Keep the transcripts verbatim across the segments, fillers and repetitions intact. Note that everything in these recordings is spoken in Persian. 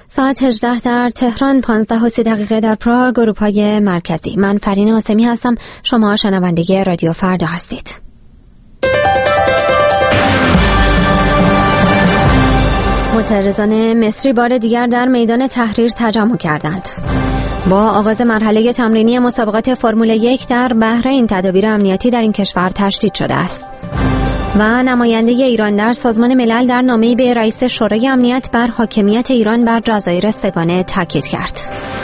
ساعت هجده در تهران، پانزده و سی دقیقه در پراگ، اروپای مرکزی. من فرین حسمی هستم. شما شنونده رادیو فردا هستید. معترضان مصری بار دیگر در میدان تحریر تجمع کردند. با آغاز مرحله تمرینی مسابقات فرمول یک در بحرین، تدابیر امنیتی در این کشور تشدید شده است. و نماینده ایران در سازمان ملل در نامه‌ای به رئیس شورای امنیت بر حاکمیت ایران بر جزایر سه‌گانه تاکید کرد.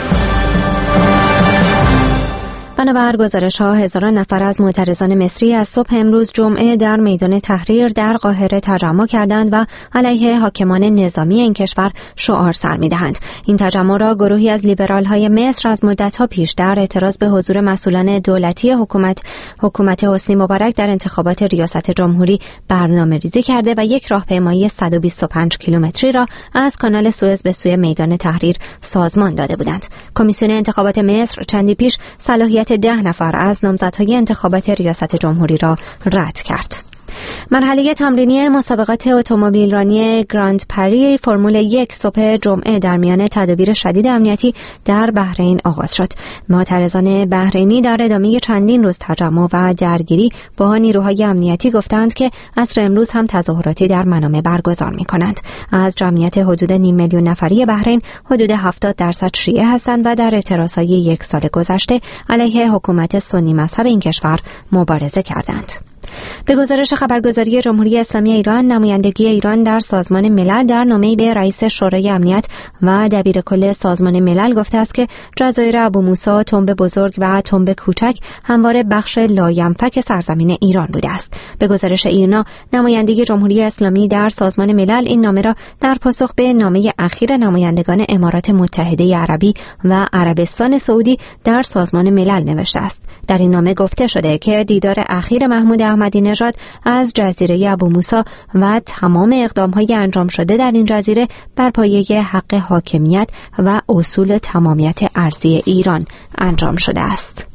بنابر گزارش‌ها، هزاران نفر از معترضان مصری از صبح امروز جمعه در میدان تحریر در قاهره تجمع کردند و علیه حاکمان نظامی این کشور شعار سر می‌دهند. این تجمع را گروهی از لیبرال‌های مصر از مدت‌ها پیش در اعتراض به حضور مسئولان دولتی حکومت حکومت حسنی مبارک در انتخابات ریاست جمهوری برنامه‌ریزی کرده و یک راهپیمایی صد و بیست و پنج کیلومتری را از کانال سوئز به سوی میدان تحریر سازمان داده بودند. کمیسیون انتخابات مصر چندی پیش صلاحیت ده نفر از نامزدهای انتخابات ریاست جمهوری را رد کرد. مرحله تمرینی مسابقات اتومبیلرانی گراند پری فرمول یک صبح جمعه در میان تدابیر شدید امنیتی در بحرین آغاز شد. معترضان بحرینی در ادامه چندین روز تجمع و درگیری با نیروهای امنیتی گفتند که عصر امروز هم تظاهراتی در منامه برگزار می‌کنند. از جمعیت حدود نیم میلیون نفری بحرین، حدود هفتاد درصد شیعه هستند و در اعتراضهای یک سال گذشته علیه حکومت سنی مذهب این کشور مبارزه کردند. به گزارش خبرگزاری جمهوری اسلامی ایران، نمایندگی ایران در سازمان ملل در نامه‌ای به رئیس شورای امنیت و دبیرکل سازمان ملل گفته است که جزایر ابو موسی، تنب بزرگ و تنب کوچک همواره بخش لاینفک سرزمین ایران بوده است. به گزارش ایرنا، نمایندگی جمهوری اسلامی در سازمان ملل این نامه را در پاسخ به نامه اخیر نمایندگان امارات متحده عربی و عربستان سعودی در سازمان ملل نوشته است. در این نامه گفته شده که دیدار اخیر محمود احمدی نژاد از جزیره ابو موسی و تمام اقدام‌های انجام شده در این جزیره بر پایه حق حاکمیت و اصول تمامیت ارضی ایران انجام شده است.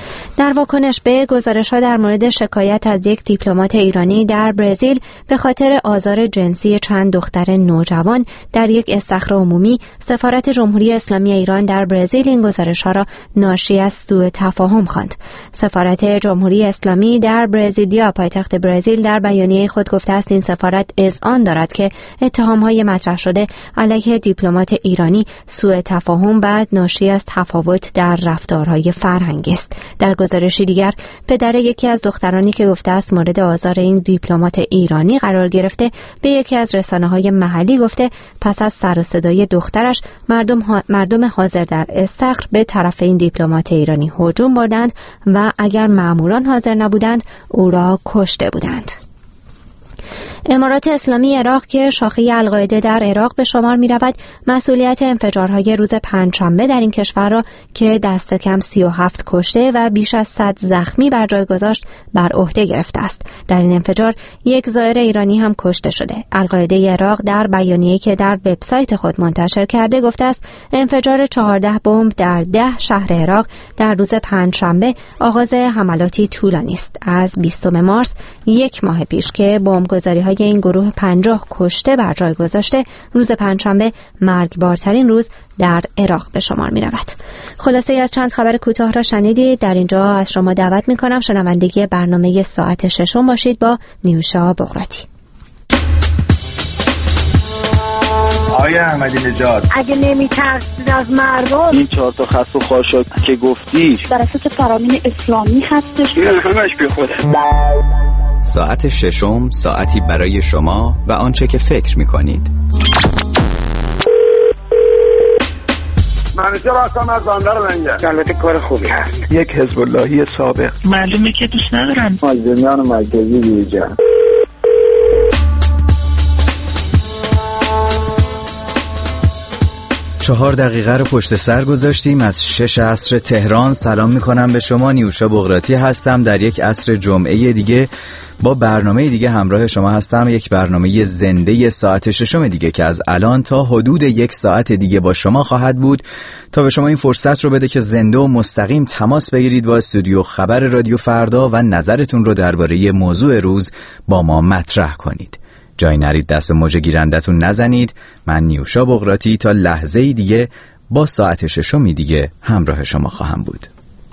در واکنش به گزارش‌ها در مورد شکایت از یک دیپلمات ایرانی در برزیل به خاطر آزار جنسی چند دختر نوجوان در یک استخر عمومی، سفارت جمهوری اسلامی ایران در برزیل این گزارش‌ها را ناشی از سوء تفاهم خواند. سفارت جمهوری اسلامی در برزیلیا، پایتخت برزیل، در بیانیه خود گفته است این سفارت اذعان دارد که اتهام‌های مطرح شده علیه دیپلمات ایرانی سوء تفاهم و ناشی از تفاوت در رفتارهای فرهنگی است. در گزارشی دیگر، پدر یکی از دخترانی که گفته است مورد آزار این دیپلمات ایرانی قرار گرفته، به یکی از رسانه‌های محلی گفته پس از سر و صدای دخترش مردم ها مردم حاضر در استخر به طرف این دیپلمات ایرانی هجوم بردند و اگر ماموران حاضر نبودند او را کشته بودند. امارات اسلامی عراق که شاخه القاعده در عراق به شمار می رود، مسئولیت انفجارهای روز پنجشنبه در این کشور را که دست کم سی و هفت کشته و بیش از صد زخمی بر جای گذاشت بر عهده گرفته است. در این انفجار یک زائر ایرانی هم کشته شده. القاعده عراق در بیانیه‌ای که در وبسایت خود منتشر کرده گفته است انفجار چهارده بمب در ده شهر عراق در روز پنجشنبه آغاز حملاتی طولانی است. از بیستم مارس، یک ماه پیش که بمبگذاری‌های این گروه پنجاه کشته بر جای گذاشته، روز پنجشنبه مرگبارترین روز در عراق به شمار می رود. خلاصه از چند خبر کوتاه را شنیدید. در اینجا از شما دعوت می کنم شنوندگی برنامه ساعت ششم باشید با نیوشا بغراتی. آیا احمدی نژاد اگه نمی‌ترسید از مردم، این چهار تا خط و خاشاک که گفتی بر اساس فرامین اسلامی هستش، این همش بی خوده. ساعت ششم، ساعتی برای شما و آنچه که فکر می‌کنید. منیجر هستم از بندر لنگه. البته کار خوبی هست. یک حزب اللهی سابق. معلومه که دوست ندارن. مازنیان مرکزی بیجا. چهار دقیقه رو پشت سر گذاشتیم از شش عصر تهران. سلام میکنم به شما، نیوشا بغراتی هستم. در یک عصر جمعه دیگه با برنامه دیگه همراه شما هستم. یک برنامه زنده ساعت ششم دیگه که از الان تا حدود یک ساعت دیگه با شما خواهد بود تا به شما این فرصت رو بده که زنده و مستقیم تماس بگیرید با استودیو خبر رادیو فردا و نظرتون رو درباره موضوع روز با ما مطرح کنید. جای نرید دست به موج گیرندتون نزنید. من نیوشا بقراتی تا لحظه دیگه با ساعت ششمی دیگه همراه شما خواهم بود.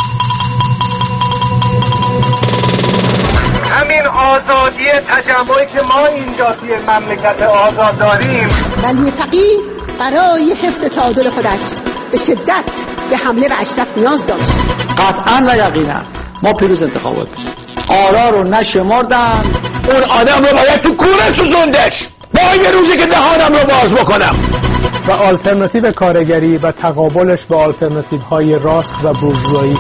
همین آزادی تجمعی که ما اینجا توی مملکت آزاد داریم، ولی فقیه برای حفظ تعادل خودش به شدت به حمله و اشرف نیاز داشت. قطعا و یقینا ما پیروز انتخابات بشیم. آرا رو نشمردن، اون آدم رو باید تو کوره سوزوندش. با یه روزی که دهانم رو باز بکنم. و آلترناتیو کارگری و تقابلش با آلترناتیو های راست و بورژوایی.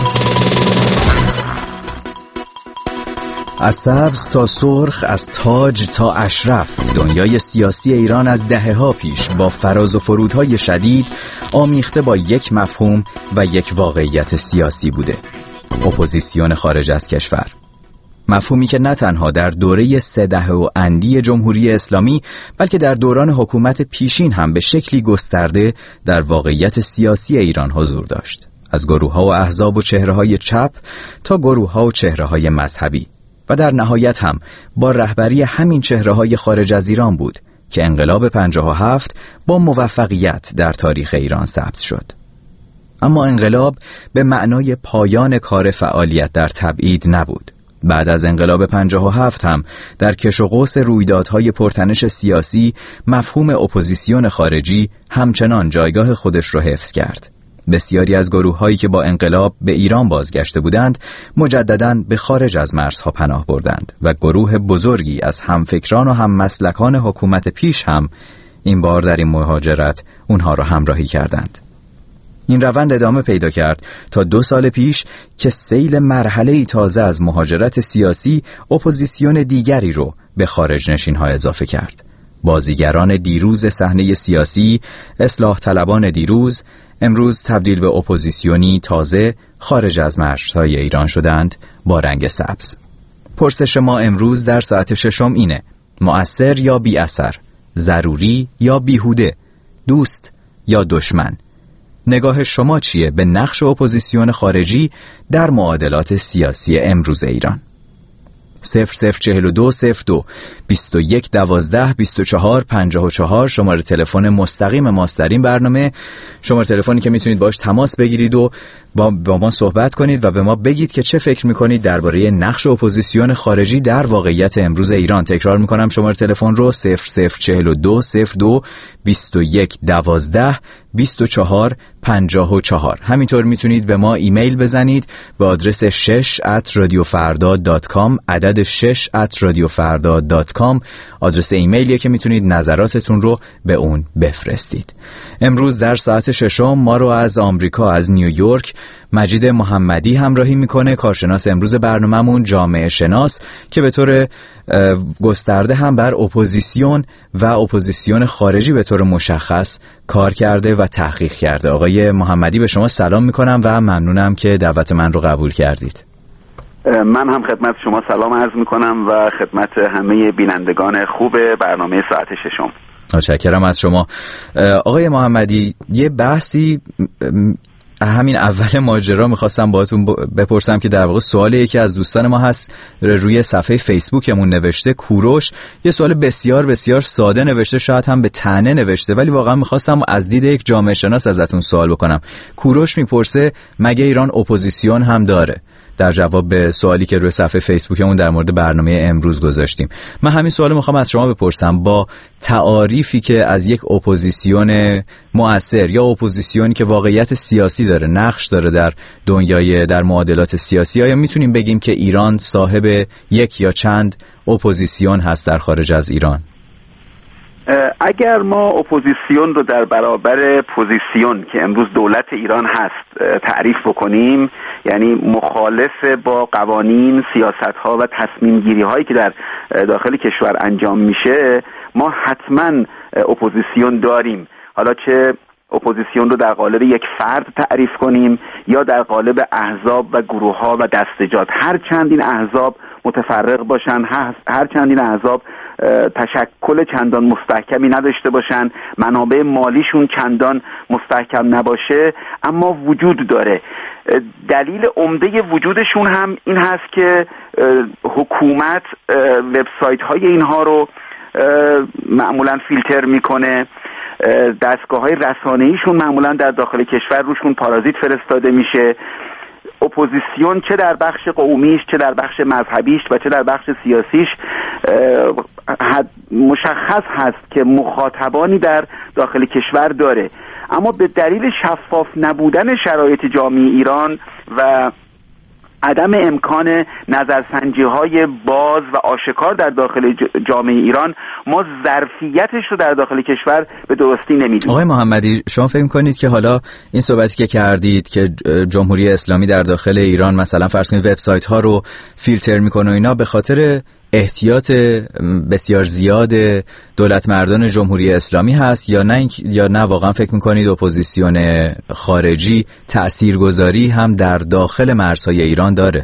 از سبز تا سرخ، از تاج تا اشرف، دنیای سیاسی ایران از دهه‌ها پیش با فراز و فرودهای شدید آمیخته با یک مفهوم و یک واقعیت سیاسی بوده: اپوزیسیون خارج از کشور. مفهومی که نه تنها در دوره سه دهه و اندی جمهوری اسلامی، بلکه در دوران حکومت پیشین هم به شکلی گسترده در واقعیت سیاسی ایران حضور داشت، از گروه‌ها و احزاب و چهره‌های چپ تا گروه‌ها و چهره‌های مذهبی، و در نهایت هم با رهبری همین چهره‌های خارج از ایران بود که انقلاب پنجاه و هفت با موفقیت در تاریخ ایران ثبت شد. اما انقلاب به معنای پایان کار فعالیت در تبعید نبود. بعد از انقلاب پنجاه و هفت هم در کش و قوس رویدادهای پرتنش سیاسی مفهوم اپوزیسیون خارجی همچنان جایگاه خودش رو حفظ کرد. بسیاری از گروه‌هایی که با انقلاب به ایران بازگشته بودند مجدداً به خارج از مرزها پناه بردند و گروه بزرگی از همفکران و هم مسلکان حکومت پیش هم این بار در این مهاجرت اونها را همراهی کردند. این روند ادامه پیدا کرد تا دو سال پیش که سیل مرحله‌ای تازه از مهاجرت سیاسی اپوزیسیون دیگری رو به خارج نشین‌ها اضافه کرد. بازیگران دیروز صحنه سیاسی، اصلاح طلبان دیروز، امروز تبدیل به اپوزیسیونی تازه خارج از مرزهای ایران شدند با رنگ سبز. پرسش ما امروز در ساعت ششم اینه: مؤثر یا بی اثر؟ ضروری یا بیهوده؟ دوست یا دشمن؟ نگاه شما چیه به نقش اپوزیسیون خارجی در معادلات سیاسی امروز ایران؟ صفر صفر چهل و دو صفر دو بیست و یک دوازده بیست و چهار پنجاه و چهار شماره تلفن مستقیم ماست در این برنامه، شماره تلفنی که میتونید باش تماس بگیرید و با, با ما صحبت کنید و به ما بگید که چه فکر میکنید درباره نقش اپوزیسیون خارجی در واقعیت امروز ایران. تکرار میکنم شماره تلفن رو صفر صفر چهل و دو صفر دو بیست و یک دوازده بیست و چهار پنجاه و چهار. همینطور میتونید به ما ایمیل بزنید به آدرس شش ات رادیو فردا دات کام، عدد شش ات رادیو فردا دات کام آدرس ایمیلیه که میتونید نظراتتون رو به اون بفرستید. امروز در ساعت ششم ما رو از آمریکا، از نیویورک، مجید محمدی همراهی میکنه، کارشناس امروز برنامه‌مون، جامعه شناس که به طور گسترده هم بر اپوزیسیون و اپوزیسیون خارجی به طور مشخص کار کرده و تحقیق کرده. آقای محمدی به شما سلام میکنم و ممنونم که دعوت من رو قبول کردید. من هم خدمت شما سلام عرض میکنم و خدمت همه بینندگان خوب برنامه ساعت ششم. متشکرم از شما. آقای محمدی، یه بحثی همین اول ماجرا میخواستم باهاتون بپرسم که در واقع سوال یکی از دوستان ما هست روی صفحه فیسبوکمون نوشته. کوروش یه سوال بسیار بسیار ساده نوشته، شاید هم به طعنه نوشته، ولی واقعا میخواستم از دید یک جامعه شناس ازتون سوال بکنم. کوروش میپرسه مگه ایران اپوزیسیون هم داره؟ در جواب به سوالی که روی صفحه فیسبوکمون در مورد برنامه امروز گذاشتیم. من همین سوالو میخوام از شما بپرسم. با تعاریفی که از یک اپوزیسیون مؤثر یا اپوزیسیونی که واقعیت سیاسی داره، نقش داره در دنیای در معادلات سیاسی، آیا میتونیم بگیم که ایران صاحب یک یا چند اپوزیسیون هست در خارج از ایران؟ اگر ما اپوزیسیون رو در برابر پوزیسیون که امروز دولت ایران هست تعریف بکنیم، یعنی مخالف با قوانین، سیاست‌ها و تصمیم گیری هایی که در داخل کشور انجام میشه، ما حتما اپوزیسیون داریم. حالا چه اپوزیسیون رو در قالب یک فرد تعریف کنیم یا در قالب احزاب و گروه‌ها و دستجات، هر چند این احزاب متفرق باشن، هر چند این احزاب تشکل چندان مستحکمی نداشته باشن، منابع مالیشون چندان مستحکم نباشه، اما وجود داره. دلیل عمده وجودشون هم این هست که حکومت وبسایت های اینها رو معمولا فیلتر میکنه. دستگاه‌های رسانه‌ایشون معمولا در داخل کشور روشون پارازیت فرستاده میشه. اپوزیسیون چه در بخش قومیش، چه در بخش مذهبیش و چه در بخش سیاسیش مشخص هست که مخاطبانی در داخل کشور داره، اما به دلیل شفاف نبودن شرایط جامعه ایران و عدم امکان نظرسنجی‌های باز و آشکار در داخل جامعه ایران، ما ظرفیتش رو در داخل کشور به درستی نمیدونیم. آقای محمدی، شما فکر می‌کنید که حالا این صحبتی که کردید که جمهوری اسلامی در داخل ایران مثلا فرض کنید وبسایت‌ها رو فیلتر می‌کنه و اینا به خاطر احتیاط بسیار زیاد دولت مردان جمهوری اسلامی هست، یا نه یا نه واقعا فکر میکنید اپوزیسیون خارجی تأثیرگذاری هم در داخل مرزهای ایران داره؟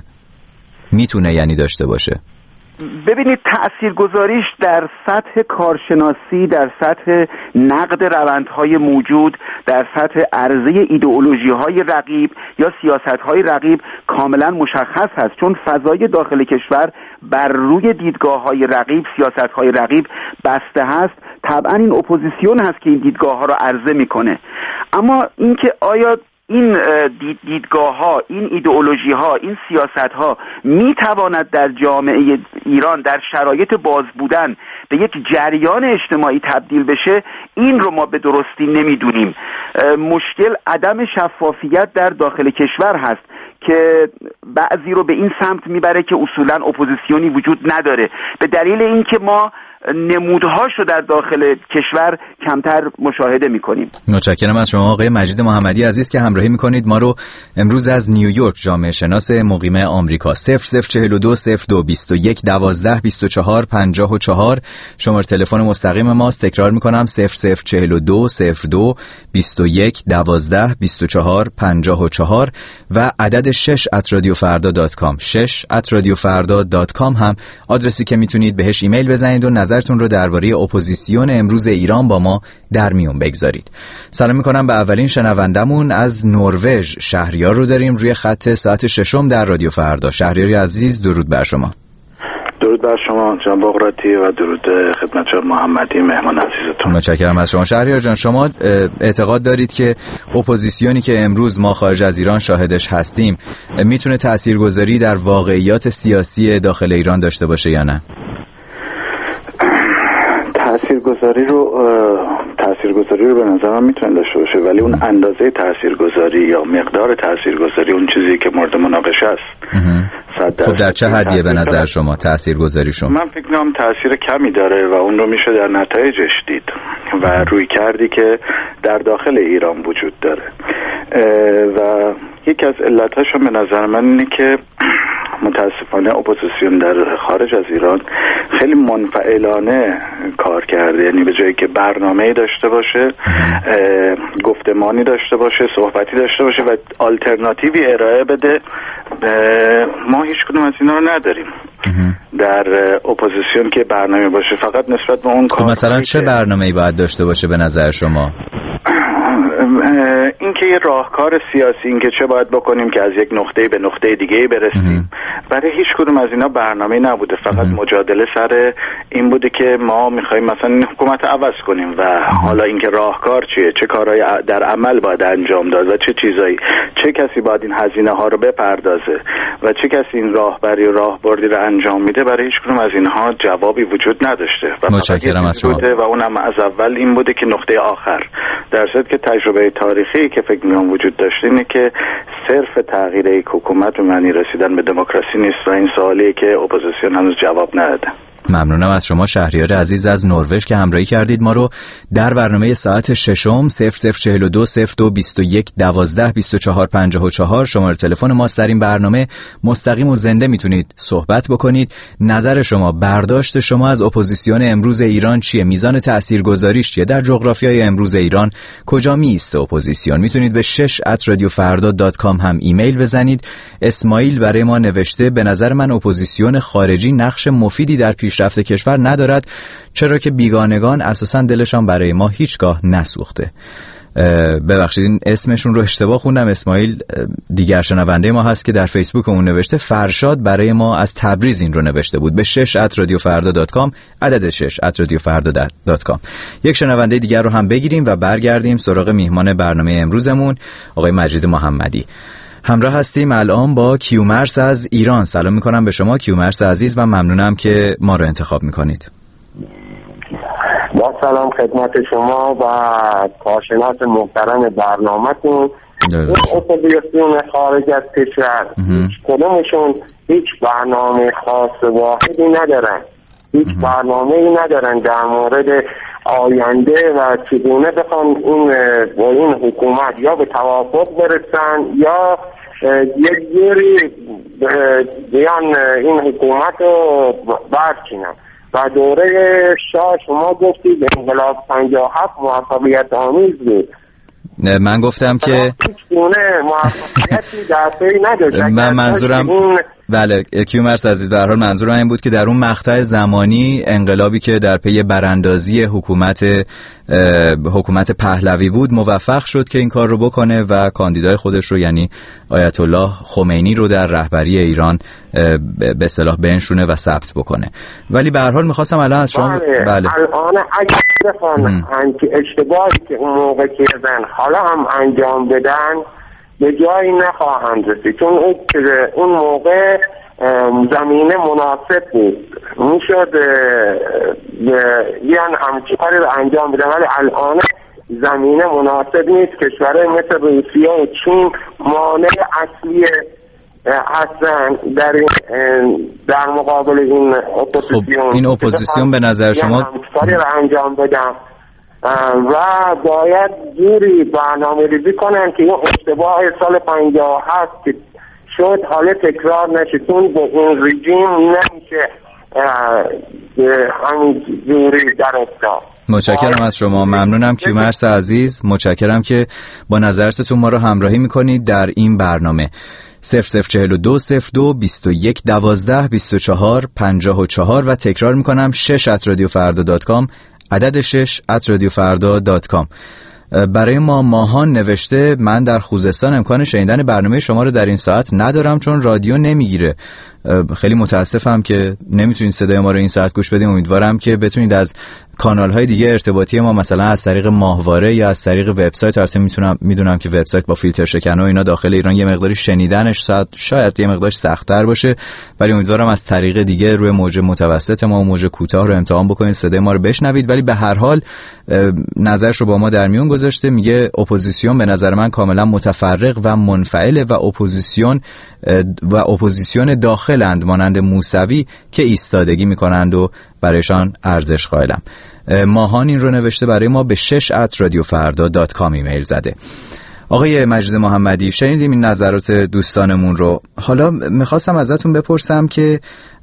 میتونه یعنی داشته باشه؟ ببینید، تأثیرگذاریش در سطح کارشناسی، در سطح نقد روندهای موجود، در سطح عرضه ایدئولوژی‌های رقیب یا سیاست‌های رقیب کاملا مشخص هست، چون فضای داخل کشور بر روی دیدگاه‌های رقیب، سیاست‌های رقیب بسته هست. طبعا این اپوزیسیون هست که این دیدگاه‌ها را عرضه می‌کنه. اما اینکه آیا این دید دیدگاه ها، این ایدئولوژی ها، این سیاست ها می تواند در جامعه ایران در شرایط باز بودن به یک جریان اجتماعی تبدیل بشه، این رو ما به درستی نمیدونیم. مشکل عدم شفافیت در داخل کشور هست که بعضی رو به این سمت میبره که اصولا اپوزیسیونی وجود نداره، به دلیل اینکه ما نمودهاشو در داخل کشور کمتر مشاهده میکنیم. متشکرم از شما آقای مجید محمدی عزیز که همراهی میکنید ما رو امروز از نیویورک، جامعه شناس مقیم آمریکا. صفر صفر چهل و دو صفر دو بیست و یک دوازده بیست و چهار پنجاه و چهار شماره تلفن مستقیم ماست. تکرار میکنم صفر صفر چهل و دو صفر دو بیست و یک دوازده بیست و چهار پنجاه و چهار و عدد شش ات رادیو فردا دات کام شش ات رادیو فردا دات کام هم آدرسی که میتونید بهش ایمیل بزنید و نظرتون رو درباره اپوزیسیون امروز ایران با ما در میون بگذارید. سلام میکنم به اولین شنوندمون از نروژ. شهریار رو داریم روی خط ساعت ششم در رادیو فردا. شهریار عزیز، درود بر شما. درود بر شما جناب بغراتی و درود خدمت جناب محمدی مهمان عزیزتون. متشکرم از شما. شهریار جان، شما اعتقاد دارید که اپوزیسیونی که امروز ما خارج از ایران شاهدش هستیم میتونه تاثیرگذاری در واقعیات سیاسی داخل ایران داشته باشه یا نه؟ تاثیرگذاری رو تاثیرگذاری رو به نظر من میتونه داشته باشه، ولی اون اندازه تاثیرگذاری یا مقدار تاثیرگذاری اون چیزی که مورد مناقشه است. خب در چه حدیه به نظر شما تاثیرگذاری شما؟ من فکر می‌کنم تاثیر کمی داره و اون رو میشه در نتایجش دید و روی کردی که در داخل ایران وجود داره و یکی از علتاش هم به نظر من اینه که متاسفانه اپوزیسیون در خارج از ایران خیلی منفعلانه کار کرده، یعنی به جایی که برنامه‌ای داشته باشه، گفتمانی داشته باشه، صحبتی داشته باشه و آلترناتیوی ارائه بده، ما هیچ کدوم از اینا رو نداریم در اپوزیسیون که برنامه باشه، فقط نسبت به اون کار. مثلا چه برنامه‌ای باید داشته باشه به نظر شما؟ این که یه راهکار سیاسی، این که چه باید بکنیم که از یک نقطه به نقطه دیگه برسیم، برای هیچ کدوم از اینا برنامه نبوده، فقط مجادله سر این بوده که ما میخوایم مثلا این حکومت عوض کنیم و حالا اینکه راهکار چیه، چه کارهای در عمل باید انجام داد و چه چیزایی، چه کسی باید این هزینه ها رو بپردازه و چه کسی این راهبری و راهبردی رو انجام میده، برای هیچ کدوم از اینها جوابی وجود نداشته و متشکرم از شما. و اونم از اول این بوده که نقطه آخر، در صورتی که تجربه تاریخی که فکر می‌کنم وجود داشته اینه که صرف تغییر یک حکومت به معنی رسیدن به دموکراسی نیست و این سوالیه که اپوزیسیون هنوز جواب نداده. ممنونم از شما شهریار عزیز از نروژ که همراهی کردید ما رو در برنامه ساعت ششم. صفر صفر چهل و دو صفر دو بیست و یک دوازده بیست و چهار پنجاه و چهار شماره تلفن ماست. در این برنامه مستقیم و زنده میتونید صحبت بکنید. نظر شما، برداشت شما از اپوزیسیون امروز ایران چیه؟ میزان تاثیرگذاریش چیه در جغرافیای امروز ایران؟ کجا میسته اپوزیسیون؟ میتونید به شش ات رادیو فردا دات کام هم ایمیل بزنید. اسماعیل برای ما نوشته به نظر من اپوزیسیون خارجی نقش مفیدی در پیشرفت کشور ندارد، چرا که بیگانگان اساساً دلشان برای ما هیچگاه نسوخته. ببخشید این اسمشون رو اشتباه خوندم، اسماعیل دیگر شنونده ما هست که در فیسبوک اون نوشته. فرشاد برای ما از تبریز این رو نوشته بود به شش ات رادیو فردا دات کام، عدد شش ات رادیو فردا دات کام. یک شنونده دیگر رو هم بگیریم و برگردیم سراغ میهمان برنامه امروزمون آقای مجید محمدی. همراه هستیم الان با کیومرث از ایران. سلام میکنم به شما کیومرث عزیز و ممنونم که ما رو انتخاب میکنید. با سلام خدمت شما و کارشناس محترم برنامه‌تون. این اپوزیسیون خارج از کشور هیچ کدومشون هیچ برنامه خاص واحدی ندارن، هیچ برنامه‌ای ندارن در مورد آینده و چگونه بخوان این با این حکومت یا به توافق برسن یا یک جوری بیان این حکومت رو برچینن. و دوره شاه شما گفتید انقلاب پنجاه و هفت موفقیت آمیز بود. من گفتم که هیچ گونه موفقیتی در پی نداشت. من منظورم این... بله کیومرث عزیز به هر حال منظورم این بود که در اون مقطع زمانی انقلابی که در پی براندازی حکومت حکومت پهلوی بود موفق شد که این کار رو بکنه و کاندیدای خودش رو یعنی آیت الله خمینی رو در رهبری ایران به اصطلاح بنشونه و ثبت بکنه. ولی به هر حال می‌خواستم الان از شما بله, بله. الان اگه بخوان اشتباهی که اون موقع کردن حالا هم انجام بدن به جایی نخواهند رسید، چون اون موقع زمینه مناسب بود، میشد یعنی همچی کاری رو انجام بدن. ولی الان زمینه مناسب نیست. کشورهای مثل روسیه و چین مانع اصلی هستن در در مقابل این اپوزیسیون. خب این اپوزیسیون به نظر شما کاری رو انجام بدن و باید جوری برنامه ریزی کنن که این اشتباه سال پنجاه و هفت که شد حالا تکرار نشه، چون با این رژیم نمیشه همین جوری در افتاد. متشکرم از شما، ممنونم کیومرث عزیز، متشکرم که با نظرتون ما رو همراهی میکنید در این برنامه. صفر صفر چهل و دو صفر دو بیست و یک دوازده بیست و چهار پنجاه و چهار و تکرار میکنم شش ات رادیو فردا دات کام، عدد شش ات رادیو فردا دات کام. برای ما ماهان نوشته من در خوزستان امکان شنیدن برنامه شما رو در این ساعت ندارم چون رادیو نمیگیره. خیلی متاسفم که نمیتونید صدای ما رو این ساعت گوش بدیم. امیدوارم که بتونید از کانال‌های دیگه ارتباطی ما مثلا از طریق ماهواره یا از طریق وبسایت، البته میتونم میدونم که وبسایت با فیلتر شکن و اینا داخل ایران یه مقداری شنیدنش شاید یه مقدار سخت‌تر باشه، ولی امیدوارم از طریق دیگه روی موج متوسط ما و موج کوتاه رو امتحان بکنید صدای ما رو بشنوید. ولی به هر حال نظرش رو با ما در میون گذاشته، میگه اپوزیسیون به نظر من کاملا متفرق و منفعله و اپوزیسیون و اپوزیسیون داخلند مانند موسوی که ایستادگی میکنند و برایشان ارزش قائلم. ماهان این رو نوشته برای ما به شش ات رادیو فردا دات کام ایمیل زده. آقای مجید محمدی شنیدیم این نظرات دوستانمون رو. حالا میخواستم ازتون بپرسم که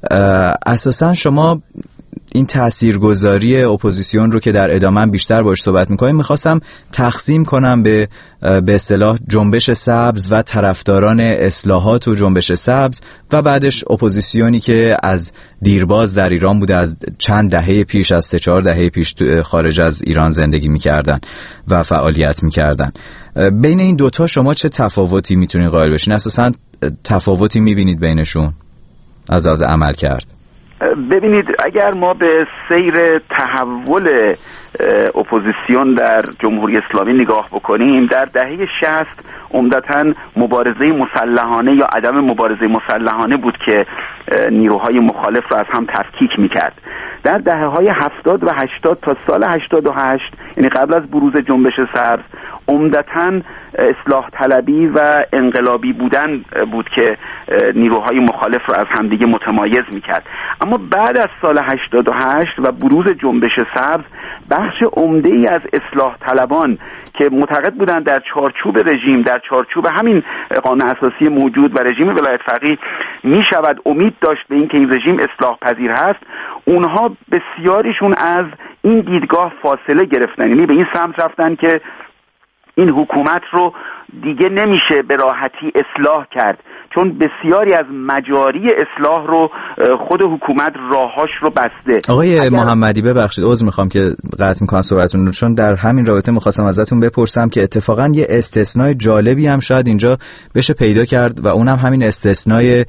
اساساً شما این تاثیرگذاری اپوزیسیون رو که در ادامه بیشتر باهاش صحبت می‌کنیم می‌خواستم تقسیم کنم به به اصطلاح جنبش سبز و طرفداران اصلاحات و جنبش سبز و بعدش اپوزیسیونی که از دیرباز در ایران بوده، از چند دهه پیش، از سه چهار دهه پیش خارج از ایران زندگی می‌کردن و فعالیت می‌کردن. بین این دوتا شما چه تفاوتی میتونید قائل بشین؟ اساساً تفاوتی می‌بینید بینشون از لحاظ عمل کرد؟ ببینید اگر ما به سیر تحول اپوزیسیون در جمهوری اسلامی نگاه بکنیم، در دهه شصت عمدتاً مبارزه مسلحانه یا عدم مبارزه مسلحانه بود که نیروهای مخالف را از هم تفکیک میکرد. در دهه‌های هفتاد و هشتاد تا سال هشتاد و هشت یعنی قبل از بروز جنبش سبز عمدتاً اصلاح طلبی و انقلابی بودن بود که نیروهای مخالف را از همدیگه متمایز میکرد. اما بعد از سال هشتاد و هشت و بروز جنبش سبز بخش عمده‌ای از اصلاح طلبان که معتقد بودند در چارچوب رژیم، در چارچوب همین قانون اساسی موجود و رژیم ولایت فقیه می شود امید داشت به این که این رژیم اصلاح پذیر هست، اونها بسیاریشون از این دیدگاه فاصله گرفتن، یعنی به این سمت رفتن که این حکومت رو دیگه نمیشه به راحتی اصلاح کرد، چون بسیاری از مجاری اصلاح رو خود حکومت راهاش رو بسته. آقای اگر... محمدی ببخشید عذر میخوام که قطع میکنم صحبتتون رو، چون در همین رابطه میخواستم ازتون بپرسم که اتفاقا یه استثنای جالبی هم شاید اینجا بشه پیدا کرد و اونم همین استثنای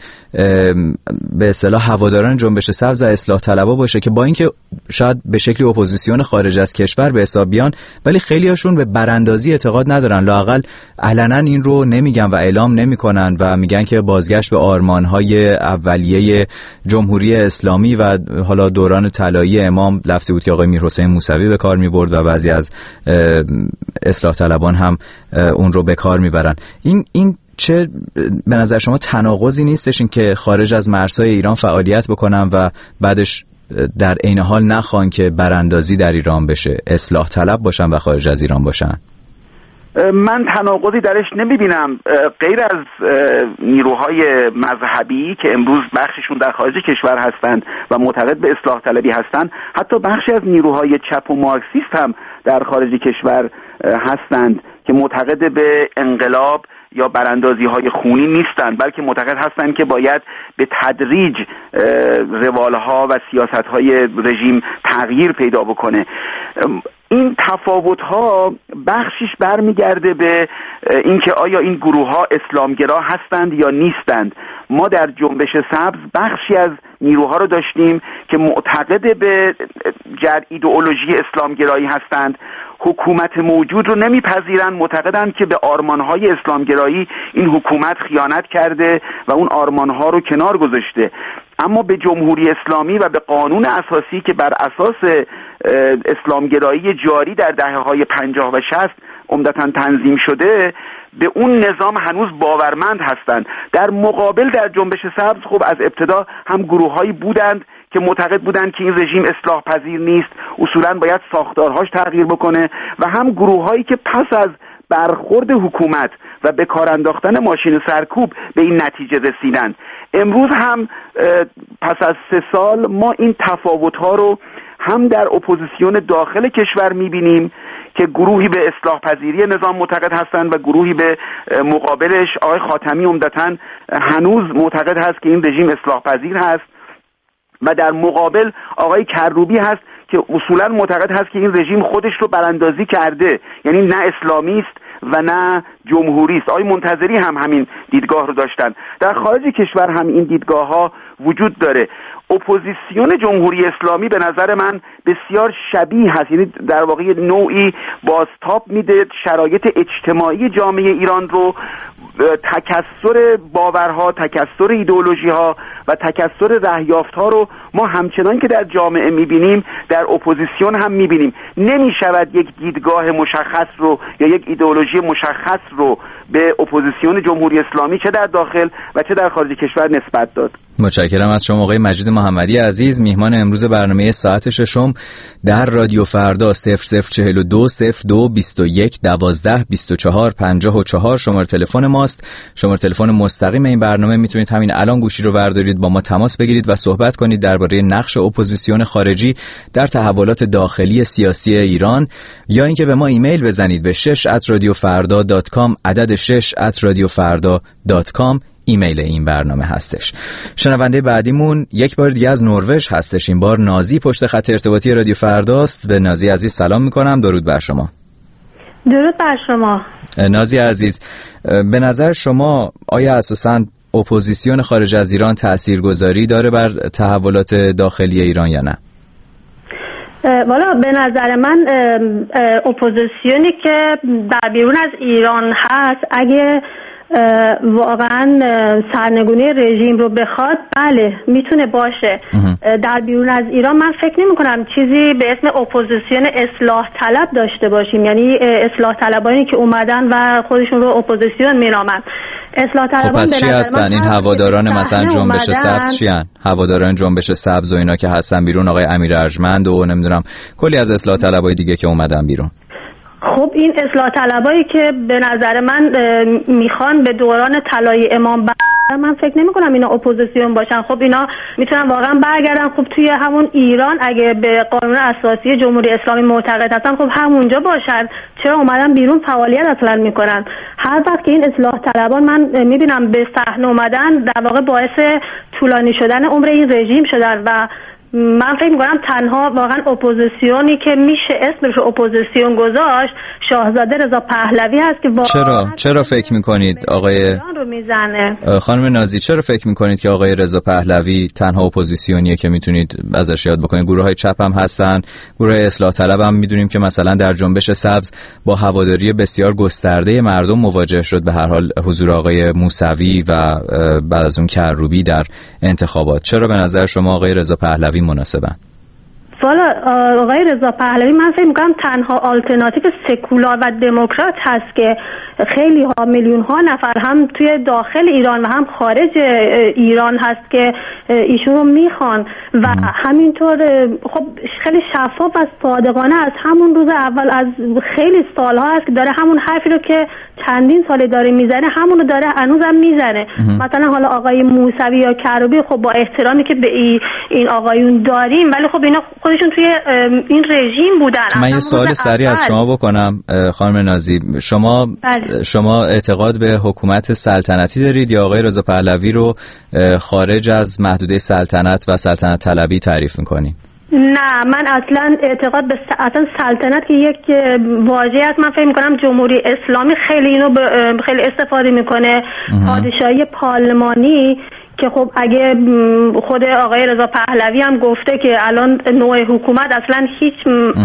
به اصطلاح هواداران جنبش سبز و اصلاح طلبا باشه که با اینکه شاید به شکلی اپوزیسیون خارج از کشور به حساب بیان، ولی خیلی هاشون به براندازی اعتقاد ندارن، لااقل علنا این رو نمیگن و اعلام نمیکنن و میگن که بازگشت به آرمان‌های اولیه جمهوری اسلامی و حالا دوران طلایی امام لفظی بود که آقای میرحسین موسوی به کار می‌برد و بعضی از اصلاح طلبان هم اون رو به کار میبرن. این این چه به نظر شما تناقضی نیستش این که خارج از مرزهای ایران فعالیت بکنن و بعدش در عین حال نخوان که براندازی در ایران بشه، اصلاح طلب باشن و خارج از ایران باشن؟ من تناقضی درش نمیبینم. غیر از نیروهای مذهبی که امروز بخششون در خارج کشور هستند و معتقد به اصلاح طلبی هستند، حتی بخشی از نیروهای چپ و مارکسیست هم در خارج کشور هستند که معتقد به انقلاب یا براندازی های خونی نیستند، بلکه معتقد هستند که باید به تدریج روالها و سیاست های رژیم تغییر پیدا بکنه. این تفاوت ها بخشش برمیگرده به اینکه آیا این گروه ها اسلامگرا هستند یا نیستند. ما در جنبش سبز بخشی از نیروها رو داشتیم که معتقد به جر ایدئولوژی اسلامگرایی هستند، حکومت موجود رو نمیپذیرند، معتقدند که به آرمانهای اسلامگرایی این حکومت خیانت کرده و اون آرمانها رو کنار گذاشته. اما به جمهوری اسلامی و به قانون اساسی که بر اساس اسلامگرایی جاری در دهه‌های پنجاه و شصت عمدتاً تنظیم شده، به اون نظام هنوز باورمند هستند. در مقابل در جنبش سبز خب از ابتدا هم گروه‌هایی بودند که معتقد بودند که این رژیم اصلاح پذیر نیست، اصولاً باید ساختارهاش تغییر بکنه، و هم گروه‌هایی که پس از برخورد حکومت و به کار انداختن ماشین سرکوب به این نتیجه رسیدند. امروز هم پس از سه سال ما این تفاوت‌ها رو هم در اپوزیسیون داخل کشور می‌بینیم که گروهی به اصلاح پذیری نظام معتقد هستند و گروهی به مقابلش آقای خاتمی عمدتاً هنوز معتقد هست که این رژیم اصلاح پذیر هست، و در مقابل آقای کروبی هست که اصولاً معتقد هست که این رژیم خودش رو براندازی کرده، یعنی نه اسلامی است و نه جمهوری است. آقای منتظری هم همین دیدگاه رو داشتن. در خارج کشور هم این دیدگاه ها وجود داره. اپوزیسیون جمهوری اسلامی به نظر من بسیار شبیه هست، یعنی در واقع نوعی بازتاب میده شرایط اجتماعی جامعه ایران رو، تکثر باورها، تکثر ایدئولوژی ها و تکثر رهیافت ها رو ما همچنان که در جامعه میبینیم در اپوزیسیون هم میبینیم. نمیشود یک دیدگاه مشخص رو یا یک ایدئولوژی مشخص رو به اپوزیسیون جمهوری اسلامی چه در داخل و چه در خارج کشور نسبت داد. متشکرم از شما آقای مجید محمدی عزیز، میهمان امروز برنامه ساعت ششم در رادیو فردا. صفر صفر چهل و دو صفر دو بیست و یک دوازده بیست و چهار پنجاه و چهار شماره تلفن ماست. شماره تلفن مستقیم این برنامه، میتونید همین الان گوشی رو بردارید با ما تماس بگیرید و صحبت کنید درباره نقش اپوزیسیون خارجی در تحولات داخلی سیاسی ایران، یا اینکه به ما ایمیل بزنید به شش ات رادیو فردا دات کام، عدد شش ات رادیو فردا دات کام ایمیل این برنامه هستش. شنونده بعدیمون یک بار دیگه از نروژ هستش، این بار نازی پشت خط ارتباطی رادیو فرداست. به نازی عزیز سلام میکنم، درود بر شما. درود بر شما. نازی عزیز، به نظر شما آیا اساساً اپوزیسیون خارج از ایران تاثیرگذاری داره بر تحولات داخلی ایران یا نه؟ والا به نظر من اپوزیسیونی که در بیرون از ایران هست اگه واقعا سرنگونی رژیم رو بخواد بله میتونه باشه. در بیرون از ایران من فکر نمی کنم چیزی به اسم اپوزیسیون اصلاح طلب داشته باشیم، یعنی اصلاح طلبانی که اومدن و خودشون رو اپوزیسیون مینامن. اصلاح طلبان خب پس چی هستن این هواداران مثلا جنبش سبز؟ چی هستن هواداران جنبش سبز و اینا که هستن بیرون، آقای امیر ارجمند و نمیدونم کلی از اصلاح طلبای دیگه که اومدن بیرون؟ خب این اصلاح طلبایی که به نظر من میخوان به دوران طلایی امام من فکر نمی کنم اینا اپوزیسیون باشن. خب اینا میتونن واقعا برگردن خب توی همون ایران اگه به قانون اساسی جمهوری اسلامی معتقد هستن خب همونجا باشن. چرا اومدن بیرون فعالیت اصلا میکنن؟ هر وقت که این اصلاح طلبان من میبینم به صحنه اومدن در واقع باعث طولانی شدن عمر این رژیم شدن و من فکر می‌کنم تنها واقعا اپوزیسیونی که میشه اسمش اپوزیسیون گذاشت شاهزاده رضا پهلوی هست که چرا چرا فکر می‌کنید آقای رو میزنه؟ خانم نازی چرا فکر می‌کنید که آقای رضا پهلوی تنها اپوزیسیونیه که میتونید ازش یاد بکنید؟ گروه‌های چپ هم هستن، گروه اصلاح طلب هم میدونیم که مثلا در جنبش سبز با هواداری بسیار گسترده مردم مواجه شد، به هر حال حضور آقای موسوی و بعد از اون کروبی در انتخابات. چرا به نظر شما آقای رضا پهلوی مناسبن؟ والا آقای رضا پهلوی من فکر می‌کنم تنها آلترناتیو سکولار و دموکرات هست که خیلی ها میلیون ها نفر هم توی داخل ایران و هم خارج ایران هست که ایشون رو میخوان و همینطور خب خیلی شفاف و صادقانه از همون روز اول از خیلی سالها هست که داره همون حرفی رو که چندین سال داره میزنه همون رو داره هنوزم میزنه. مثلا حالا آقای موسوی یا کروبی خب با احترامی که به این آقایون داریم ولی خب اینا خودشون توی این رژیم بودن. من یه سوال سریع از شما بکنم خانم نازی، شما بله. شما اعتقاد به حکومت سلطنتی دارید یا آقای رضا پهلوی رو خارج از محدوده سلطنت و سلطنت طلبی تعریف میکنید؟ نه من اصلا اعتقاد به اصلا سلطنت که یک واژه است من فکر میکنم جمهوری اسلامی خیلی اینو ب... خیلی استفاده میکنه. پادشاهی پارلمانی که خب اگه خود آقای رضا پهلوی هم گفته که الان نوع حکومت اصلا هیچ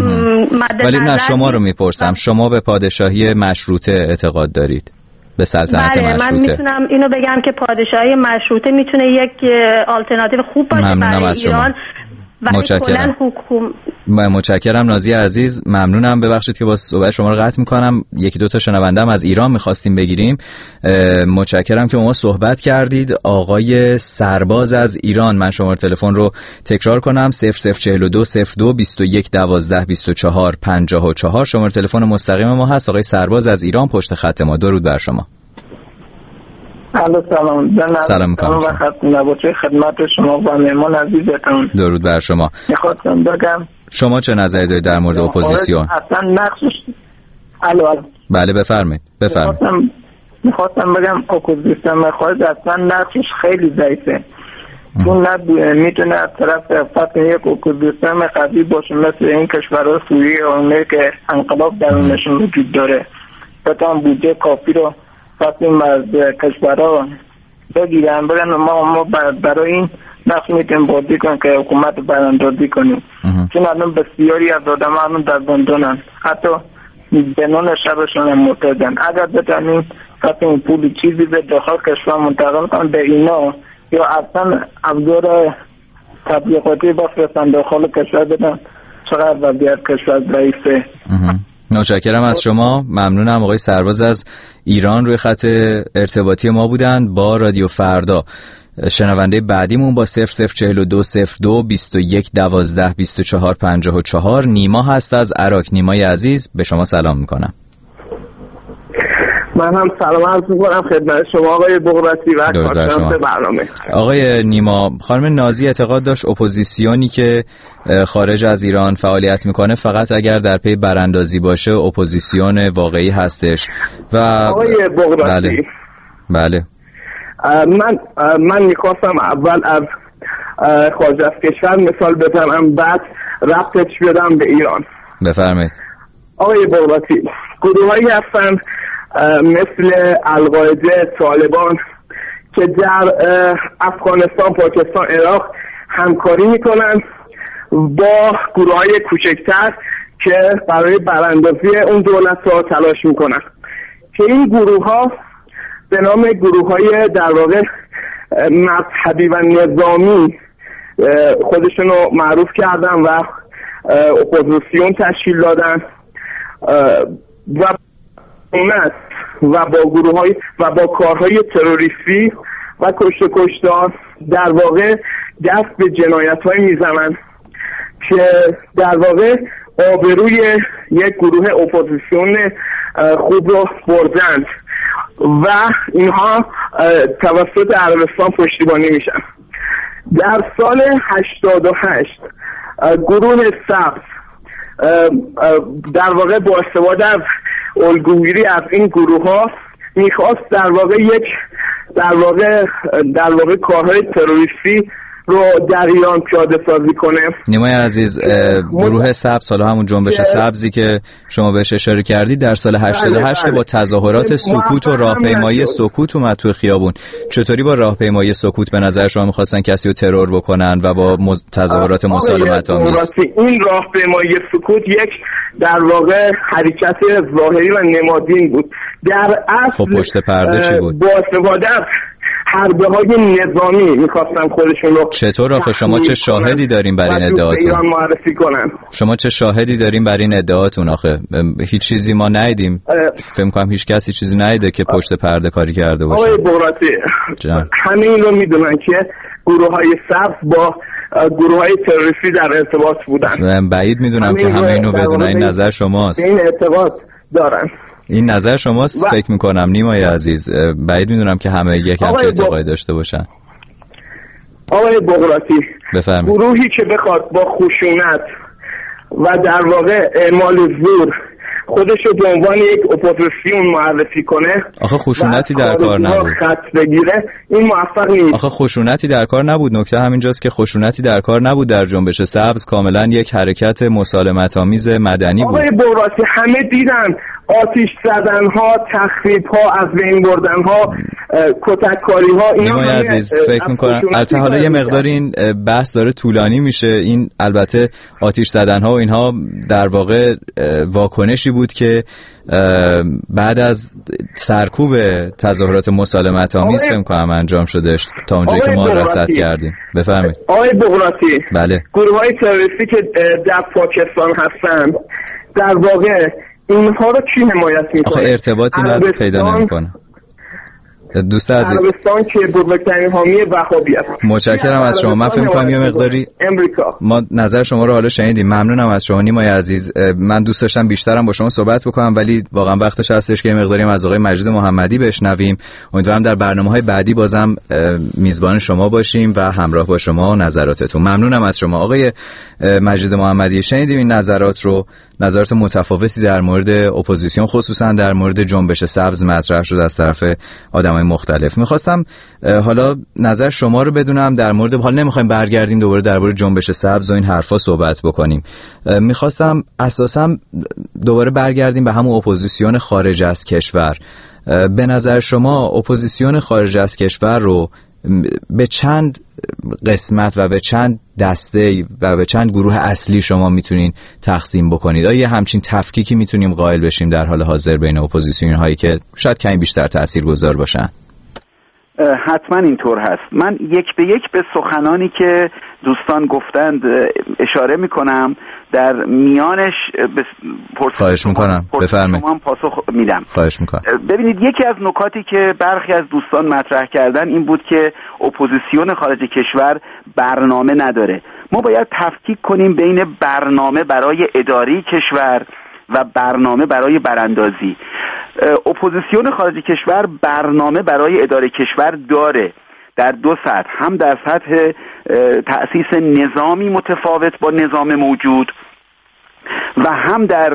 مد ولی نه شما رو میپرسم شما به پادشاهی مشروطه اعتقاد دارید؟ به سلطنت بله مشروطه؟ من میتونم اینو بگم که پادشاهی مشروطه میتونه یک آلترناتیو خوب باشه برای ایران. متشکرم. حکوم... متشکرم نازی عزیز، ممنونم. ببخشید که با صحبت شما رو قطع میکنم، یکی دو تا شنونده هم از ایران میخواستیم بگیریم. متشکرم که با ما صحبت کردید. آقای سرباز از ایران، من شماره تلفن رو تکرار کنم صفر صفر چهل و دو صفر دو بیست و یک دوازده بیست و چهار پنجاه و چهار شماره تلفن مستقیم ما هست. آقای سرباز از ایران پشت خط ما. درود بر شما. سلام. سلام میکنم. نباشه خدمت شما و مهمان عزیزتون. درود بر شما. میخواستم بگم شما چه نظری دارید در مورد اپوزیسیون؟ اصلا نقشش الو الو بله بفرمایید بفرمایید. میخواستم میخواستم بگم اپوزیسیون خارج اصلا نقشش خیلی ضعیفه. چون نه میتونه از طرف فقط یک اپوزیسیون قوی باشه مثل این کشورها سوریه و اونایی که انقلاب درونشون وجود داره. بتون بودجه کافی رو فقط از کشورها بگیرن بگن ما ما برای این نقش میتونیم بازی کنیم که حکومت براندازی کنیم. چون الان بسیاری از آدم الان در زندانن، حتی بنان شبشون هم مرتدن. اگر بتونیم فقط این پول چیزی به داخل کشور منتقل کنن به اینا یا اصلا ابزار تبلیغاتی بفرستن داخل کشور بدن چقدر وضعیت کشور ضعیفه. متشکرم از شما، ممنونم. آقای سرباز از ایران روی خط ارتباطی ما بودند با رادیو فردا. شنونده بعدیمون با صفر صفر چهل و دو صفر دو بیست و یک دوازده بیست و چهار پنجاه و چهار نیما هست از عراق. نیمای عزیز به شما سلام میکنم. من هم سلام عرض میکنم خدمت شما آقای بغرتی و کارشناس برنامه. آقای نیما، خانم نازی اعتقاد داشت اپوزیسیونی که خارج از ایران فعالیت میکنه فقط اگر در پی براندازی باشه اپوزیسیون واقعی هستش و آقای بغرتی بله بله من من میخواستم اول از خارج از کشور مثال بزنم بعد ربطش بدم به ایران. بفرمایید. آقای بغرتی گروهایی هستن مثل القاعده، طالبان که در افغانستان، پاکستان، عراق همکاری میکنن با گروه‌های کوچکتر که برای براندازی اون دولت ها تلاش میکنن که این گروه ها به نام گروه‌های در واقع مذهبی و نظامی خودشونو معروف کردن و اپوزیسیون تشکیل دادن و و با گروه‌های و با کارهای تروریستی و کشت و کشتار در واقع دست به جنایت‌های میزنن که در واقع آبروی یک گروه اپوزیسیون خوب رو بردند. و اینها توسط عربستان پشتیبانی میشن. در سال هشتاد و هشت گروه سبز در واقع با استفاده از الگوگیری از این گروه ها میخواست در واقع یک در واقع در واقع کارهای تروریستی رو در ایران پیاده سازی کنه. نیمای عزیز، گروه سبز، حالا همون جنبش سبزی که شما بهش اشاره کردید، در سال هشتاد و هشت که با تظاهرات سکوت و راهپیمایی سکوت اومد تو خیابون، چطوری با راهپیمایی سکوت به نظر شما می‌خواستن کسی رو ترور بکنن و با مز... تظاهرات مسالمت آمیز؟ این راهپیمایی سکوت یک در واقع حرکت ظاهری و نمادین بود. در اصل خب پشت پرده چی بود؟ با استفاده از حربه های نظامی میخواستن خودشون رو چطور؟ آخه شما چه شاهدی دارین بر این ادعاتون؟ ایران معرفی کنن. شما چه شاهدی دارین بر این ادعاتون؟ آخه هیچ چیزی ما ندیدیم. فکر می‌کنم هیچ کسی چیزی ندیده که پشت پرده کاری کرده باشه. آقای بغراتی، همه این رو میدونن که گروه های سبز با گروه های تروریستی در ارتباط بودن. من بعید میدونم که همه اینو بدونن. این نظر شماست. این ارتباط دارن. این نظر شماست. و... فکر میکنم نیمای عزیز، بعید میدونم که همه یک همچه اعتقادی داشته باشن. آقای بغراتی، بفرمایید. گروهی که بخواد با خشونت و در واقع اعمال زور خودش رو به عنوان یک اپوزیسیون معرفی کنه، آخه خشونتی در کار نبود. خط بگیره، این موفق نیست. آخه خشونتی در کار نبود. نکته همینجاست که خشونتی در کار نبود. در جنبش سبز کاملا یک حرکت مسالمت‌آمیز مدنی بود. آقای بغراتی، همه دیدن آتش زدن ها، تخریب ها، از بین بردن ها، کتک کاری ها. نیمای عزیز، فکر میکنم البته حالا یه مقدار این بحث داره طولانی میشه. این البته آتش زدن ها و اینها در واقع واکنشی بود که بعد از سرکوب تظاهرات مسالمت آمیز فکر کنم انجام شده تا اونجایی که ما رصد کردیم. بفرمایید. آقای بغراتی، بله، گروه های تروریستی که در پاکستان هستند در واقع اینها رو کی حمایت میکنه؟ آخه ارتباطی نداره، پیدا نمیکنه. دوست عزیز، عربستان که بزرگترین حامی وهابی است. متشکرم از شما. من فکر می‌کنم یه مقداری امریکا ما نظر شما رو حالا شنیدیم. ممنونم از شما نیمای عزیز. من دوست داشتم بیشترم با شما صحبت بکنم، ولی واقعا وقتش هستش که یه مقداری از آقای مجید محمدی بشنویم. امیدوارم در برنامه‌های بعدی بازم میزبان شما باشیم و همراه با شما و نظراتتون. ممنونم از شما آقای مجید محمدی. شنیدیم این نظرات رو، نظرات متفاوتی در مورد اپوزیسیون، خصوصا در مورد جنبش سبز مطرح شد از طرف آدمای مختلف. میخواستم حالا نظر شما رو بدونم در مورد، حال نمیخوایم برگردیم دوباره در مورد جنبش سبز و این حرفا صحبت بکنیم. میخواستم اساسا دوباره برگردیم به همون اپوزیسیون خارج از کشور. به نظر شما اپوزیسیون خارج از کشور رو به چند قسمت و به چند دسته و به چند گروه اصلی شما میتونین تقسیم بکنید؟ آیا همچین تفکیکی میتونیم قائل بشیم در حال حاضر بین اپوزیسیون هایی که شاید کمی بیشتر تاثیرگذار باشن؟ حتما اینطور هست. من یک به یک به سخنانی که دوستان گفتند اشاره میکنم، در میانش خواهش میکنم بفرمایید پاسخ میدم. خواهش میکنم. ببینید، یکی از نکاتی که برخی از دوستان مطرح کردن این بود که اپوزیسیون خارج کشور برنامه نداره. ما باید تفکیک کنیم بین برنامه برای اداره کشور و برنامه برای براندازی. اپوزیسیون خارج کشور برنامه برای اداره کشور داره در دو سطح، هم در سطح تأسیس نظامی متفاوت با نظام موجود و هم در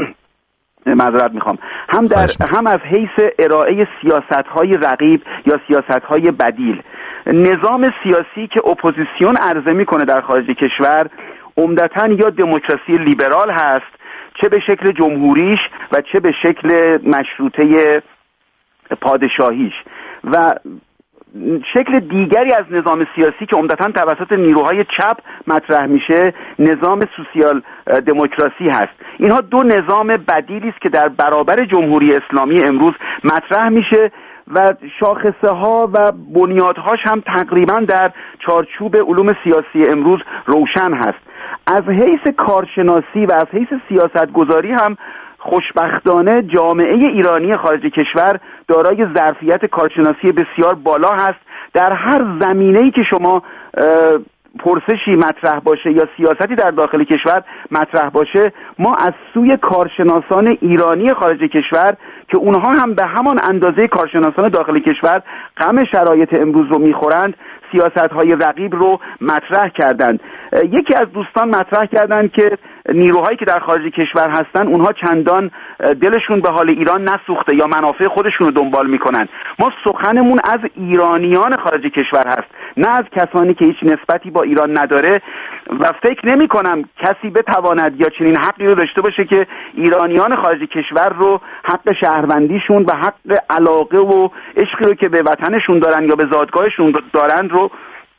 معذرت میخوام هم در هم از حیث ارائه سیاست‌های رقیب یا سیاست‌های بدیل. نظام سیاسی که اپوزیسیون عرضه میکنه در خارج کشور عمدتاً یا دموکراسی لیبرال هست، چه به شکل جمهوریش و چه به شکل مشروطه پادشاهیش، و شکل دیگری از نظام سیاسی که عمدتاً توسط نیروهای چپ مطرح میشه نظام سوسیال دموکراسی هست. اینها دو نظام بدیلی است که در برابر جمهوری اسلامی امروز مطرح میشه و شاخصه ها و بنیادهاش هم تقریبا در چارچوب علوم سیاسی امروز روشن هست. از حیث کارشناسی و از حیث سیاستگذاری هم خوشبختانه جامعه ایرانی خارج کشور دارای ظرفیت کارشناسی بسیار بالا هست. در هر زمینه‌ای که شما پرسشی مطرح باشه یا سیاستی در داخل کشور مطرح باشه، ما از سوی کارشناسان ایرانی خارج کشور که اونها هم به همان اندازه کارشناسان داخل کشور غم شرایط امروز رو میخورند، سیاست‌های رقیب رو مطرح کردند. یکی از دوستان مطرح کردند که نیروهایی که در خارج کشور هستن اونها چندان دلشون به حال ایران نسوخته یا منافع خودشون رو دنبال میکنن. ما سخنمون از ایرانیان خارج کشور هست، نه از کسانی که هیچ نسبتی با ایران نداره و فکر نمی کنم کسی بتواند یا چنین حقی رو داشته باشه که ایرانیان خارج کشور رو حق شهروندیشون و حق علاقه و عشقی رو که به وطنشون دارن یا به زادگاهشون دارن رو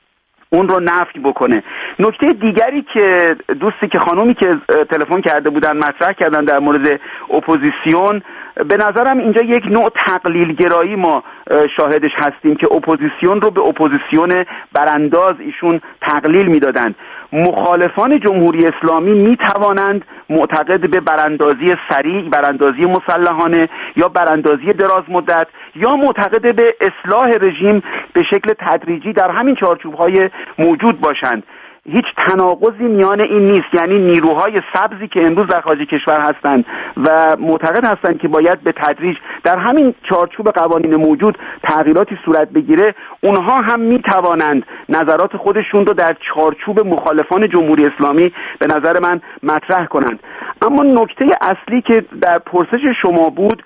اون رو نفی بکنه. نکته دیگری که دوستی که خانومی که تلفن کرده بودن مطرح کردن در مورد اپوزیسیون، به نظرم اینجا یک نوع تقلیل گرایی ما شاهدش هستیم که اپوزیسیون رو به اپوزیسیون برانداز ایشون تقلیل میدادن. مخالفان جمهوری اسلامی می توانند معتقد به براندازی سریع، براندازی مسلحانه یا براندازی دراز مدت یا معتقد به اصلاح رژیم به شکل تدریجی در همین چارچوب‌های موجود باشند. هیچ تناقضی میان این نیست. یعنی نیروهای سبزی که امروز در خارج کشور هستند و معتقد هستند که باید به تدریج در همین چارچوب قوانین موجود تغییراتی صورت بگیره، اونها هم میتوانند نظرات خودشون رو در چارچوب مخالفان جمهوری اسلامی به نظر من مطرح کنند. اما نکته اصلی که در پرسش شما بود،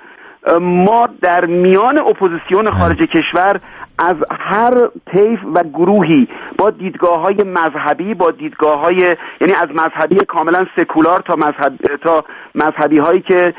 ما در میان اپوزیسیون خارج کشور از هر طیف و گروهی با دیدگاه‌های مذهبی، با دیدگاه‌های یعنی از مذهبی کاملا سکولار تا مذهب تا مذهبی‌هایی که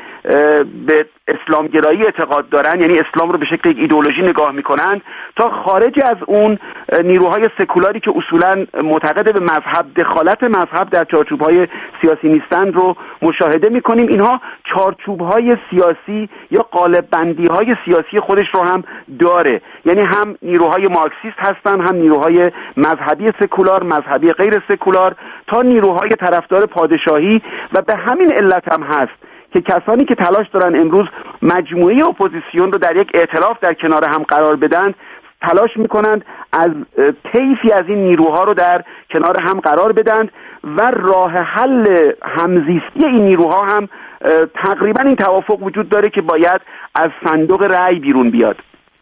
به اسلامگرایی اعتقاد دارن، یعنی اسلام رو به شکل یک ایدئولوژی نگاه می‌کنند، تا خارج از اون نیروهای سکولاری که اصولاً معتقد به مذهب، دخالت مذهب در چارچوب‌های سیاسی نیستند رو مشاهده می‌کنیم. اینها چارچوب‌های سیاسی یا قالب‌بندی‌های سیاسی خودش رو هم داره، یعنی هم نیروهای مارکسیست هستن، هم نیروهای مذهبی سکولار، مذهبی غیر سکولار، تا نیروهای طرفدار پادشاهی. و به همین علت هم هست که کسانی که تلاش دارن امروز مجموعه اپوزیسیون رو در یک ائتلاف در کنار هم قرار بدن، تلاش میکنند از طیفی از این نیروها رو در کنار هم قرار بدن و راه حل همزیستی این نیروها هم تقریبا این توافق وجود داره که باید از صندوق رأی بیرون بیاد.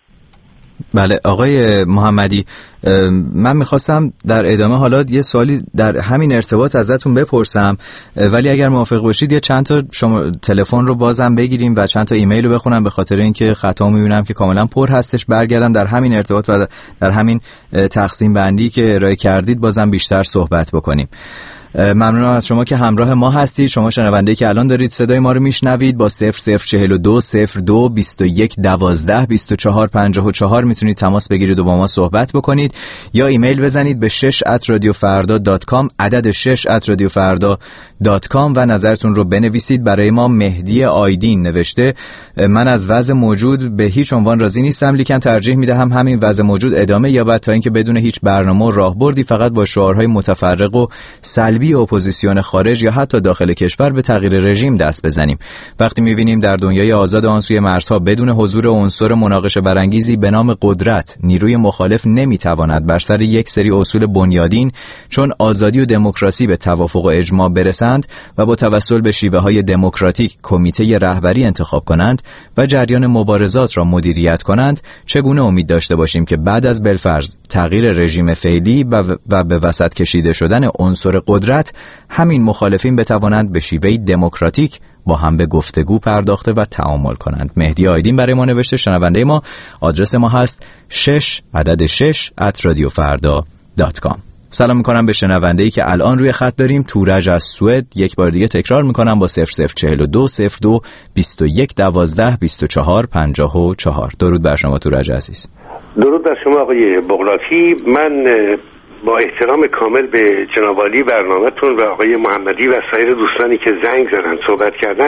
بله آقای محمدی، من میخواستم در ادامه حالا یه سوالی در همین ارتباط ازتون بپرسم، ولی اگر موافق باشید یه چند تا شما تلفن رو بازم بگیریم و چند تا ایمیل رو بخونم، به خاطر اینکه خطا میبینم که کاملا پر هستش. برگردم در همین ارتباط و در همین تقسیم بندی که ارائه کردید بازم بیشتر صحبت بکنیم. ممنونم از شما که همراه ما هستید. شما شنونده که الان دارید صدای ما رو میشنوید با صفر صفر چهل و دو صفر دو بیست و یک دوازده بیست و چهار پنجاه و چهار میتونید تماس بگیرید و با ما صحبت بکنید، یا ایمیل بزنید به شش ات رادیو فردا دات کام، عدد شش ات رادیو فردا دات کام و نظرتون رو بنویسید. برای ما مهدی آیدین نوشته: من از وضع موجود به هیچ عنوان راضی نیستم، لیکن ترجیح میدهم همین وضع موجود ادامه یابد تا اینکه بدون هیچ برنامه و راهبردی فقط با شعارهای متفرق و سلبی اپوزیسیون خارج یا حتی داخل کشور به تغییر رژیم دست بزنیم. وقتی می‌بینیم در دنیای آزاد آن سوی مرزها بدون حضور عنصر مناقشه برانگیزی به نام قدرت، نیروی مخالف نمی‌تواند بر سر یک سری اصول بنیادین چون آزادی و دموکراسی به توافق و اجماع برسند و با توسل به شیوه‌های دموکراتیک کمیته رهبری انتخاب کنند و جریان مبارزات را مدیریت کنند، چگونه امید داشته باشیم که بعد از بالفرض تغییر رژیم فعلی و به وسط کشیده شدن عنصر قدرت همین مخالفین بتوانند به شیوه دموکراتیک با هم به گفتگو پرداخته و تعامل کنند؟ مهدی آیدین برای ما نوشته. شنونده ما، آدرس ما هست شش عدد شش ات رادیو فردا دات کام. سلام میکنم به شنونده‌ای که الان روی خط داریم، تورج از سوئد. یک بار دیگه تکرار میکنم با صفر صفر چهل و دو صفر دو بیست و یک دوازده بیست و چهار پنجاه و چهار. درود بر شما تورج عزیز. درود بر شما آقای بغراتی. من با احترام کامل به جناب عالی برنامه‌تون و آقای محمدی و سایر دوستانی که زنگ زدن صحبت کردن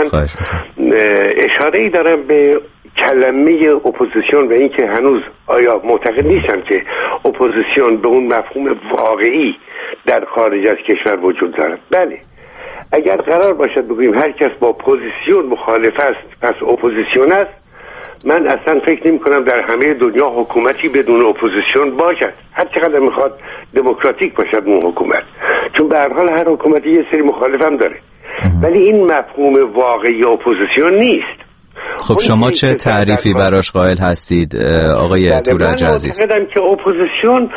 اشاره‌ای دارم به کلمه اپوزیسیون و اینکه هنوز آیا معتقد نیستم که اپوزیسیون به اون مفهوم واقعی در خارج از کشور وجود دارد. بله، اگر قرار باشد بگوییم هر کس با پوزیسیون مخالف است پس اپوزیسیون است، من اصلا فکر نمی کنم در همه دنیا حکومتی بدون اپوزیسیون باشد، هر چقدر میخواد دموکراتیک باشد اون حکومت، چون به هر حال هر حکومتی یه سری مخالف هم داره. ولی این مفهوم واقعی اپوزیسیون نیست. خب شما چه تعریفی براش قائل هستید آقای تورج عزیز؟ من معتقدم که اپوزیسیون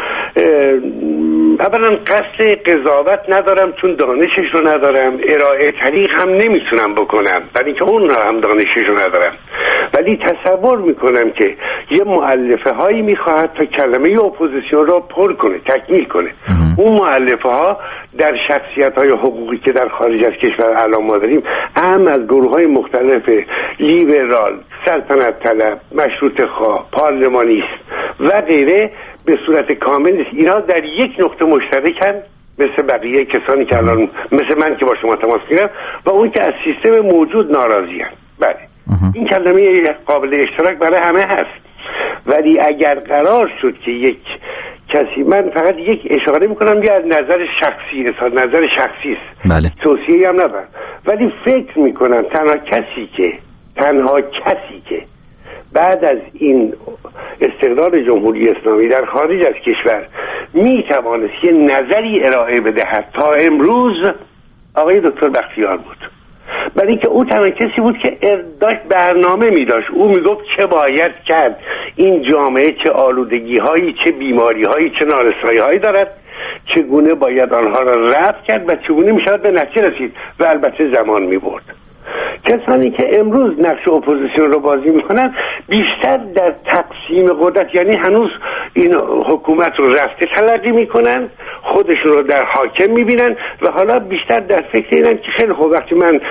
اولا قصد قضاوت ندارم چون دانشش رو ندارم، ارائه طریق هم نمیتونم بکنم برای اینکه اون هم دانشش رو ندارم، ولی تصور میکنم که یه مؤلفه هایی میخواهد تا کلمه اپوزیسیون رو پر کنه، تکمیل کنه. اون مؤلفه ها در شخصیت های حقوقی که در خارج از کشور الان ما داریم، اهم از گروه های مختلف لیبرال، سلطنت طلب، مشروطه خواه، پارلمانیست و غیره به صورت کامل نیست. اینا در یک نقطه مشترکن مثل بقیه کسانی که الان مثل من که با شما تماس میگیرم و اون که از سیستم موجود ناراضی هست. بله این کلمه قابل اشتراک برای همه هست، ولی اگر قرار شد که یک کسی، من فقط یک اشاره میکنم که از نظر شخصی است، نظر شخصی است، بله. توصیه‌ای هم ندارم، ولی فکر میکنم تنها کسی که تنها کسی که بعد از این استقلال جمهوری اسلامی در خارج از کشور می توانست یه نظری ارائه بدهد تا امروز آقای دکتر بختیار بود، برای اینکه او تنها کسی بود که داشت برنامه می داشت. او می گفت چه باید کرد، این جامعه چه آلودگی هایی، چه بیماری هایی، چه نارسایی هایی دارد، چگونه باید آنها را رفع کرد و چگونه می شود به نتیجه رسید و البته زمان می برد. کسانی که امروز نقش اپوزیسیون رو بازی میکنن بیشتر در تقسیم قدرت، یعنی هنوز این حکومت رو رفته تلقی میکنن، خودشون رو در حاکم میبینن و حالا بیشتر در فکر اینن که خیلی خوب وقتی من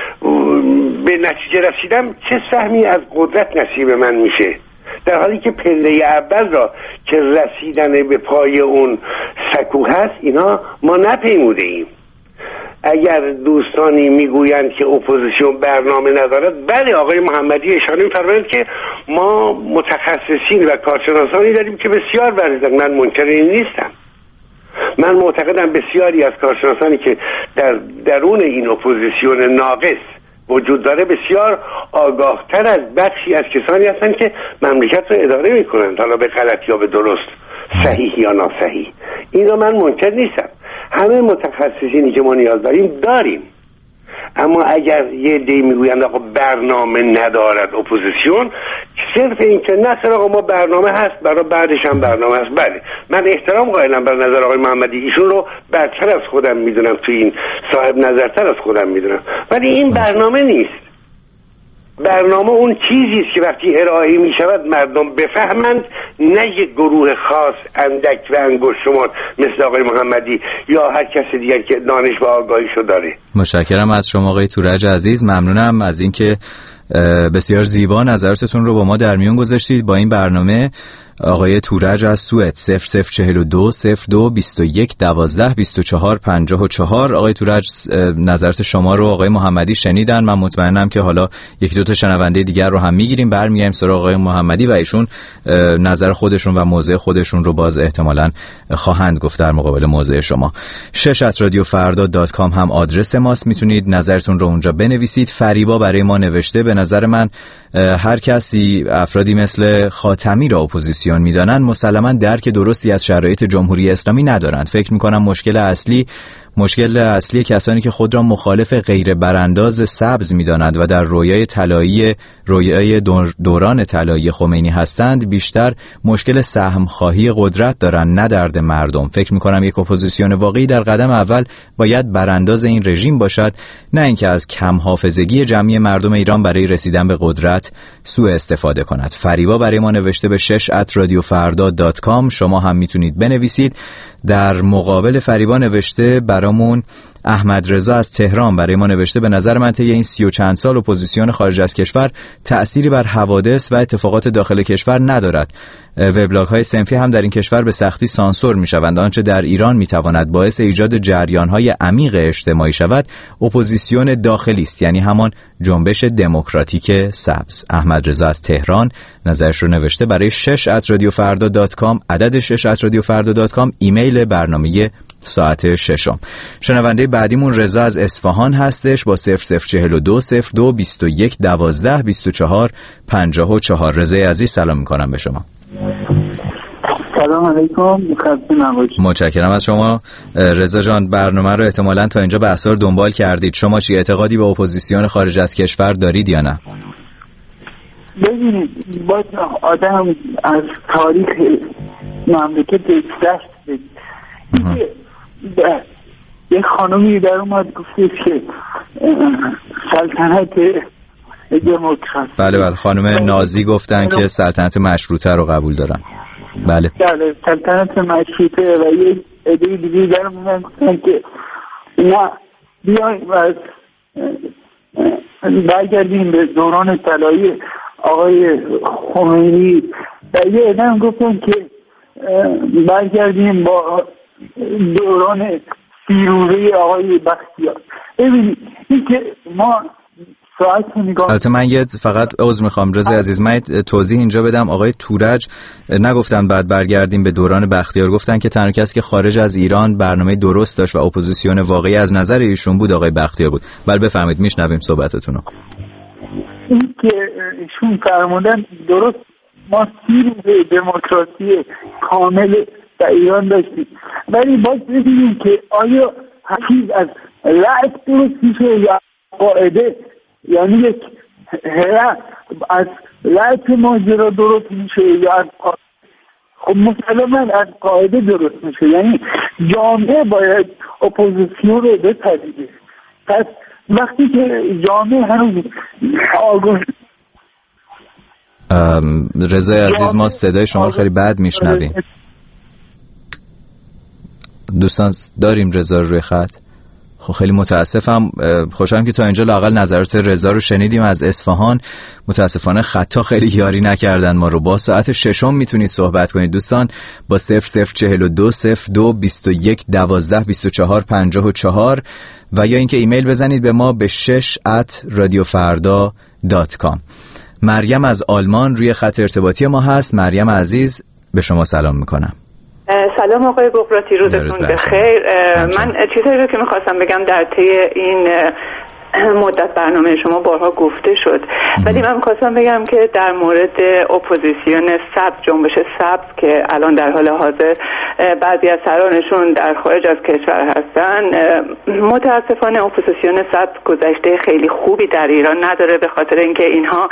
به نتیجه رسیدم چه سهمی از قدرت نصیب من میشه، در حالی که پله اول را که رسیدن به پای اون سکو هست اینا ما نپیموده ایم. اگر دوستانی میگویند که اپوزیسیون برنامه ندارد، بله آقای محمدی اشاره می‌فرمایند که ما متخصصین و کارشناسانی داریم که بسیار ورزیدن، من منکر این نیستم. من معتقدم بسیاری از کارشناسانی که در درون این اپوزیسیون ناقص وجود داره بسیار آگاهتر از بخشی از کسانی هستند که مملکت رو اداره میکنند، حالا به غلط یا به درست، صحیح یا ناصحیح. این رو من منکر نیستم، همه متخصصینی که ما نیاز داریم داریم، اما اگر یه عده‌ای میگویند آقا برنامه ندارد اپوزیسیون، صرف این که نه سر آقا ما برنامه هست برای بعدش هم برنامه هست، بله من احترام قائلم بر نظر آقای محمدی، ایشون رو برتر از خودم میدونم، تو این صاحب نظرتر از خودم میدونم، ولی این برنامه نیست. برنامه اون چیزی است که وقتی ارائه می شود مردم بفهمند، نه یک گروه خاص اندک و انگشت شمار مثل آقای محمدی یا هر کس دیگر که دانش و آگاهیشو داره. متشکرم از شما آقای تورج عزیز، ممنونم از اینکه بسیار زیبا نظراتتون رو با ما در میون گذاشتید. با این برنامه آقای تورج از سوئد صفر صفر چهل و دو صفر دو بیست و یک دوازده بیست و چهار پنجاه و چهار. آقای تورج نظرات شما رو آقای محمدی شنیدن، من مطمئنم که حالا یک دو تا شنونده دیگر رو هم میگیریم، برمیگردیم سراغ آقای محمدی و ایشون نظر خودشون و موضع خودشون رو باز احتمالاً خواهند گفت در مقابل موضع شما. شش ات رادیو فردا دات کام هم آدرس ماست، میتونید نظرتون رو اونجا بنویسید. فریبا برای ما نوشته به نظر من هر کسی افرادی مثل خاتمی را اپوزیسیون میدانند مسلماً درک درستی از شرایط جمهوری اسلامی ندارند. فکر میکنم مشکل اصلی مشکل اصلی کسانی که خود را مخالف غیر برانداز سبز می‌دانند و در رویای طلایی رویای دوران طلایی خمینی هستند بیشتر مشکل سهم خواهی قدرت دارند، نه درد مردم. فکر می‌کنم یک اپوزیسیون واقعی در قدم اول باید برانداز این رژیم باشد، نه اینکه از کم حافظگی جمعی مردم ایران برای رسیدن به قدرت سوء استفاده کند. فریبا برای ما نوشته به شش ات رادیو فردا دات کام، شما هم میتونید بنویسید. در مقابل فریبا نوشته برامون احمد رضا از تهران برای ما نوشته به نظر من طی این سی و چند سال اپوزیسیون خارج از کشور تأثیری بر حوادث و اتفاقات داخل کشور ندارد. وبلاگ های صنفی هم در این کشور به سختی سانسور می شوند. آنچه در ایران می تواند باعث ایجاد جریان های عمیق اجتماعی شود اپوزیسیون داخلی است، یعنی همان جنبش دموکراتیک سبز. احمد رضا از تهران نظرش رو نوشته برای شش ات رادیو فردا دات کام، عدد شش ات رادیو فردا دات کام ایمیل برنامه ساعت ششم. شنونده بعدیمون رضا از اصفهان هستش با صفر صفر چهل و دو صفر دو بیست و یک دوازده بیست و چهار پنجاه و چهار. رضای عزیز سلام میکنم به شما. سلام علیکم. متشکرم از شما رضا جان. برنامه رو احتمالاً تا اینجا به اثر دنبال کردید. شما چی اعتقادی به اپوزیسیون خارج از کشور دارید یا نه؟ ببینید باید آدم از تاریخ مملکت دست بگید. یک خانومی در اومد گفته که سلطنت دموکراسی. بله بله خانم نازی گفتن که سلطنت مشروطه رو قبول دارن. بله بله سلطنت مشروطه و یک عده دیگه در اومد گفتن که نه بیایم از برگردیم به دوران طلایی آقای خمینی و یه عده هم گفتن که برگردیم با دوران پیروزی آقای بختیار. ببینید این که ما ساعت نگاه. البته من یه فقط عذر میخوام رضا عزیز، من توضیح اینجا بدم. آقای تورج نگفتن بعد برگردیم به دوران بختیار، گفتن که تنها کسی که خارج از ایران برنامه درست داشت و اپوزیسیون واقعی از نظر ایشون بود آقای بختیار بود. بله بفرمایید میشنویم صحبتتون رو. این که ایشون فرمودن درست، ما سی روز دموکراسی کامل در ایران داشتیم، ولی باید ببینیم که آیا چیز از رأی درست میشه یا قاعده، یعنی یک هیئت از رأی ماجرا درست میشه یا از قاعده. خب مسلماً از قاعده درست میشه، یعنی جامعه باید اپوزیسیون رو بپذیره. پس وقتی که جامعه هنوز آگاه. رضا عزیز ما صدای شما رو خیلی بد میشنویم. دوستان داریم رضا رو روی خط؟ خب خیلی متاسفم. خوشحالم که تا اینجا لااقل نظرات رضا رو شنیدیم از اصفهان. متاسفانه خطا خیلی یاری نکردن ما رو. با ساعت ششم میتونید صحبت کنید دوستان با صفر صفر چهل و دو صفر دو بیست و یک دوازده بیست و چهار پنجاه و چهار و یا اینکه ایمیل بزنید به ما به شش ات رادیو فردا دات کام. مریم از آلمان روی خط ارتباطی ما هست. مریم عزیز به شما سلام میکنم. سلام آقای بغراتی، روزتون بخیر. من چیزایی رو که میخواستم بگم در طی این مدت برنامه شما بارها گفته شد، ولی من میخواستم بگم که در مورد اپوزیسیون سبز، جنبش سبز که الان در حال حاضر بعضی از سرانشون در خارج از کشور هستن، متاسفانه اپوزیسیون سبز گذشته خیلی خوبی در ایران نداره، به خاطر اینکه اینها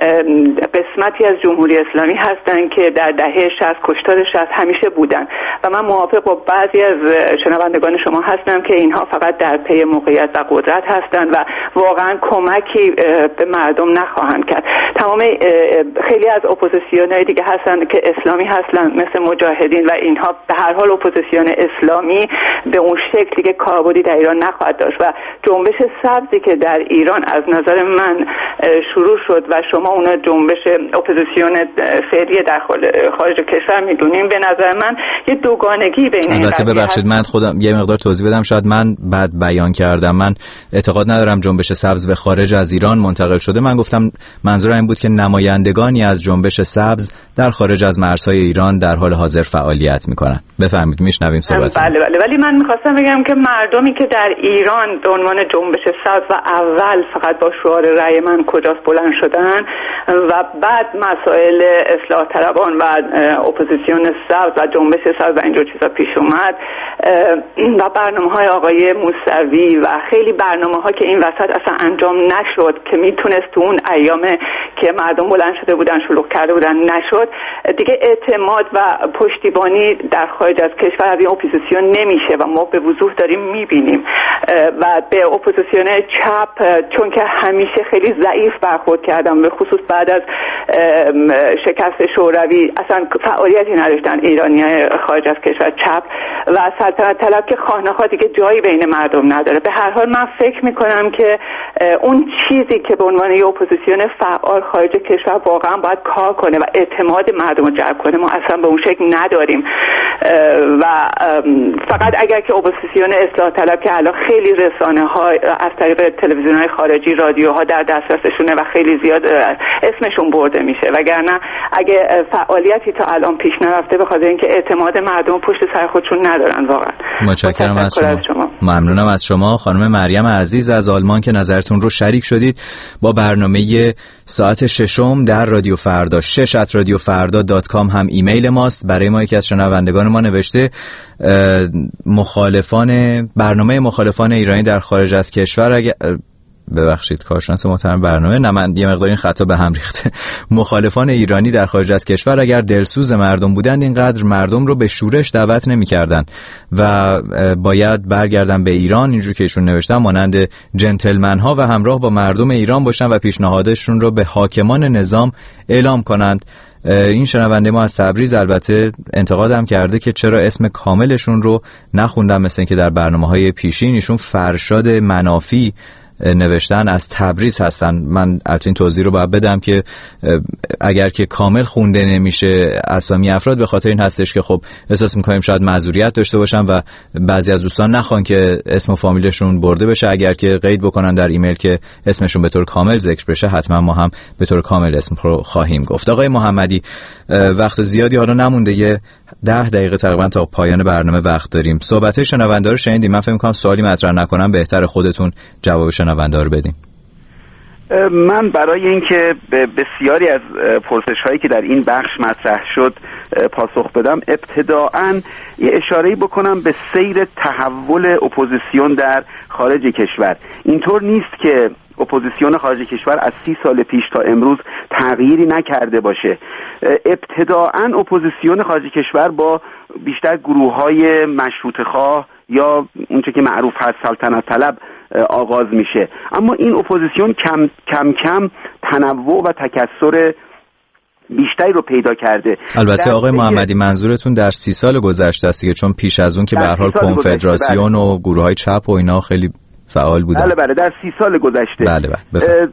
قسمتی از جمهوری اسلامی هستن که در دهه شصت کشتار شصت همیشه بودن و من موافق با بعضی از شنوندگان شما هستم که اینها فقط در پی موقعیت و قدرت هستن و واقعا کمکی به مردم نخواهند کرد. تمام خیلی از اپوزیسیون‌های دیگه هستن که اسلامی هستن مثل مجاهدین و اینها به هر حال اپوزیسیون اسلامی به اون شکلی که کاربردی در ایران نخواهد داشت و جنبش سبزی که در ایران از نظر من شروع شد و شما اون جنبش اپوزیسیون فعلی در خارج کشور میدونیم، به نظر من یه دوگانگی بین این البته ببخشید من خودم یه مقدار توضیح بدم، شاید من بد بیان کردم. من اعتقاد ندارم جنبش سبز به خارج از ایران منتقل شده. من گفتم منظورم این بود که نمایندگانی از جنبش سبز در خارج از مرزهای ایران در حال حاضر فعالیت میکنن. بفرمایید میشنویم صحبت. بله بله، ولی من میخواستم بگم که مردمی که در ایران به عنوان جنبش سبز و اول فقط با شعار رأی من کجاست بلند شدن و بعد مسائل اصلاح طلبان و اپوزیسیون سبز و جنبش سبز و اینجور چیزا پیش اومد و برنامه‌های آقای موسوی و خیلی برنامه‌ها که این وسط اصلا انجام نشد که میتونست تو اون ایام که مردم بلند شده بودن شلوغ کرده بودن نشد، دیگه اعتماد و پشتیبانی در خارج از کشور از این اپوزیسیون نمیشه و ما به وضوح داریم میبینیم و به اپوزیسیون چپ چون که همیشه خیلی ضعیف برخورد کردن، به خصوص بعد از شکست شوروی اصلا فعالیتی نداشتن ایرانیای خارج از کشور چپ و سلطنت طلب که خواهنخواه دیگه جایی بین مردم نداره. به هر حال من فکر میکنم که اون چیزی که به عنوان یه اپوزیسیون فعال خارج کشور واقعا باید کار کنه و اعتماد مردم رو جلب کنه، ما اصلا به اون شکل نداریم. و فقط اگر که اپوزیسیون اصلاح طلب که الان خیلی رسانه ها از طریق تلویزیون های خارجی، رادیوها در دسترسشونه و خیلی زیاد اسمشون برده میشه، وگرنه اگه فعالیتی تا الان پیش نرفته به خاطر اینکه اعتماد مردم پشت سر خودشون ندارن. واقعا متشکرم از شما. شما ممنونم از شما خانم مریم عزیز از آلمان که نظرتون رو شریک شدید با برنامه ساعت ششم در رادیو فردا. شش ات رادیو فردا دات کام هم ایمیل ماست. برای ما یکی از شنوندگان ما نوشته مخالفان برنامه مخالفان ایرانی در خارج از کشور اگر ببخشید کارشناس محترم برنامه نه من یه مقدار این خطا به هم ریخته. مخالفان ایرانی در خارج از کشور اگر دلسوز مردم بودند اینقدر مردم رو به شورش دعوت نمی‌کردند و باید برگردن به ایران، اینجوری که ایشون نوشتن، مانند جنتلمن ها و همراه با مردم ایران باشن و پیشنهادشون رو به حاکمان نظام اعلام کنند. این شنونده ما از تبریز البته انتقادم کرده که چرا اسم کاملشون رو نخوندم، مثل اینکه در برنامه‌های پیشین ایشون فرشاد منافی نوشتن، از تبریز هستن. من البته این توضیح رو باید بدم که اگر که کامل خونده نمیشه اسامی افراد به خاطر این هستش که خب احساس می‌کنیم شاید معذوریت داشته باشن و بعضی از دوستان نخوان که اسم و فامیلشون برده بشه. اگر که قید بکنن در ایمیل که اسمشون به طور کامل ذکر بشه حتما ما هم به طور کامل اسم رو خواهیم گفت. آقای محمدی وقت زیادی حالا نمونده، یه ده دقیقه تقریبا تا پایان برنامه وقت داریم. صحبت‌های شنونده رو شنیدیم. من فکر می‌کنم سوالی مطرح نکنم بهتر خودتون جواب شنونده رو بدیم. من برای اینکه به بسیاری از پرسش‌هایی که در این بخش مطرح شد پاسخ بدم، ابتداعاً یه اشاره‌ای بکنم به سیر تحول اپوزیسیون در خارج کشور. اینطور نیست که اپوزیسیون خارج کشور از سی سال پیش تا امروز تغییری نکرده باشه. ابتداعاً اپوزیسیون خارج کشور با بیشتر گروه‌های مشروطه‌خواه یا اونچه که معروف هست سلطنت طلب آغاز میشه، اما این اپوزیسیون کم کم کم تنوع و تکثر بیشتری رو پیدا کرده. البته آقای محمدی منظورتون در سی سال گذشته است دیگه، چون پیش از اون که به هر حال کنفدراسیون و گروه‌های چپ و اینا خیلی فعال بودن. بله بله در سی سال گذشته. بله بله.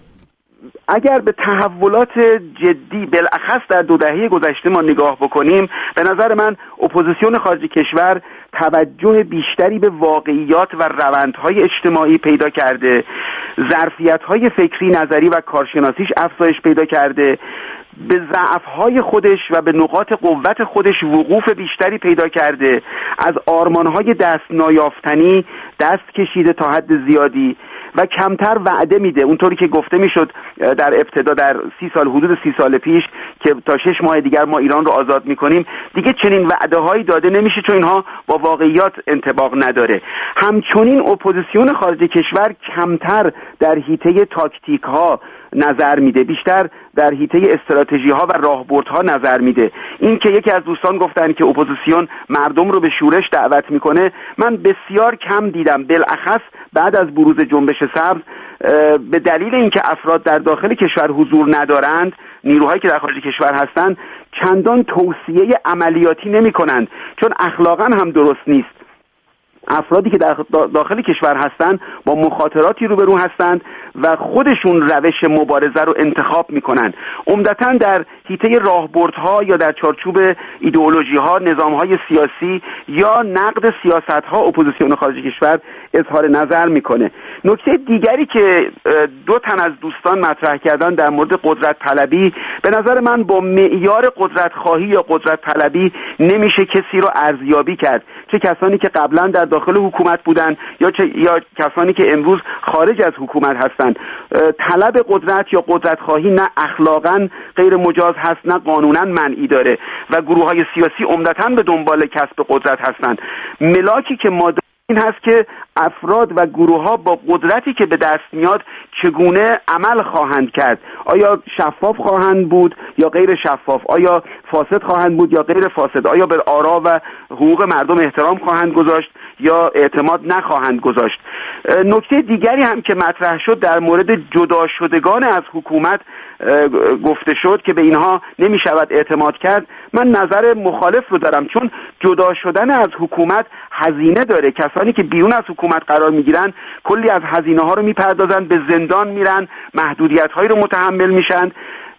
اگر به تحولات جدی بالاخص در دو دهه گذشته ما نگاه بکنیم، به نظر من اپوزیسیون خارج کشور توجه بیشتری به واقعیات و روندهای اجتماعی پیدا کرده، ظرفیت‌های فکری، نظری و کارشناسیش افزایش پیدا کرده، به ضعف‌های خودش و به نقاط قوت خودش وقوف بیشتری پیدا کرده، از آرمان‌های دست نایافتنی دست کشیده تا حد زیادی و کمتر وعده میده. اونطوری که گفته میشد در ابتدا در سی سال حدود سی سال پیش که تا شش ماه دیگر ما ایران رو آزاد میکنیم، دیگه چنین وعده هایی داده نمیشه چون اینها با واقعیات انطباق نداره. همچنین اپوزیسیون خارج کشور کمتر در حیطه تاکتیک ها نظر میده، بیشتر در حیطه استراتژی ها و راهبردها نظر میده. این که یکی از دوستان گفتن که اپوزیسیون مردم رو به شورش دعوت میکنه، من بسیار کم دیدم، بالاخص بعد از بروز جنبش سبز به دلیل اینکه افراد در داخل کشور حضور ندارند، نیروهایی که در خارج کشور هستند چندان توصیه عملیاتی نمی کنند، چون اخلاقا هم درست نیست. افرادی که در داخل کشور هستند با مخاطراتی روبرو هستند و خودشون روش مبارزه رو انتخاب میکنن. عمدتاً در حیطه راهبردها یا در چارچوب ایدئولوژی‌ها، نظام‌های سیاسی یا نقد سیاست‌ها اپوزیسیون خارج کشور اظهار نظر میکنه. نکته دیگری که دو تن از دوستان مطرح کردن در مورد قدرت طلبی، به نظر من با معیار قدرت خواهی یا قدرت طلبی نمیشه کسی رو ارزیابی کرد، چه کسانی که قبلا در داخل حکومت بودن یا چه یا کسانی که امروز خارج از حکومت هستند. طلب قدرت یا قدرت خواهی نه اخلاقاً غیر مجاز هست نه قانونا منعی داره و گروه‌های سیاسی عمدتاً به دنبال کسب قدرت هستند. ملاکی که ما این هست که افراد و گروه‌ها با قدرتی که به دست میاد چگونه عمل خواهند کرد، آیا شفاف خواهند بود یا غیر شفاف، آیا فاسد خواهند بود یا غیر فاسد، آیا به آرا و حقوق مردم احترام خواهند گذاشت یا اعتماد نخواهند گذاشت. نکته دیگری هم که مطرح شد در مورد جدا شدگان از حکومت گفته شد که به اینها نمی شود اعتماد کرد. من نظر مخالف رو دارم، چون جدا شدن از حکومت هزینه داره. کسانی که بیرون از حکومت قرار می گیرن کلی از هزینه ها رو می پردازن، به زندان میرن، محدودیت هایی رو متحمل میشن.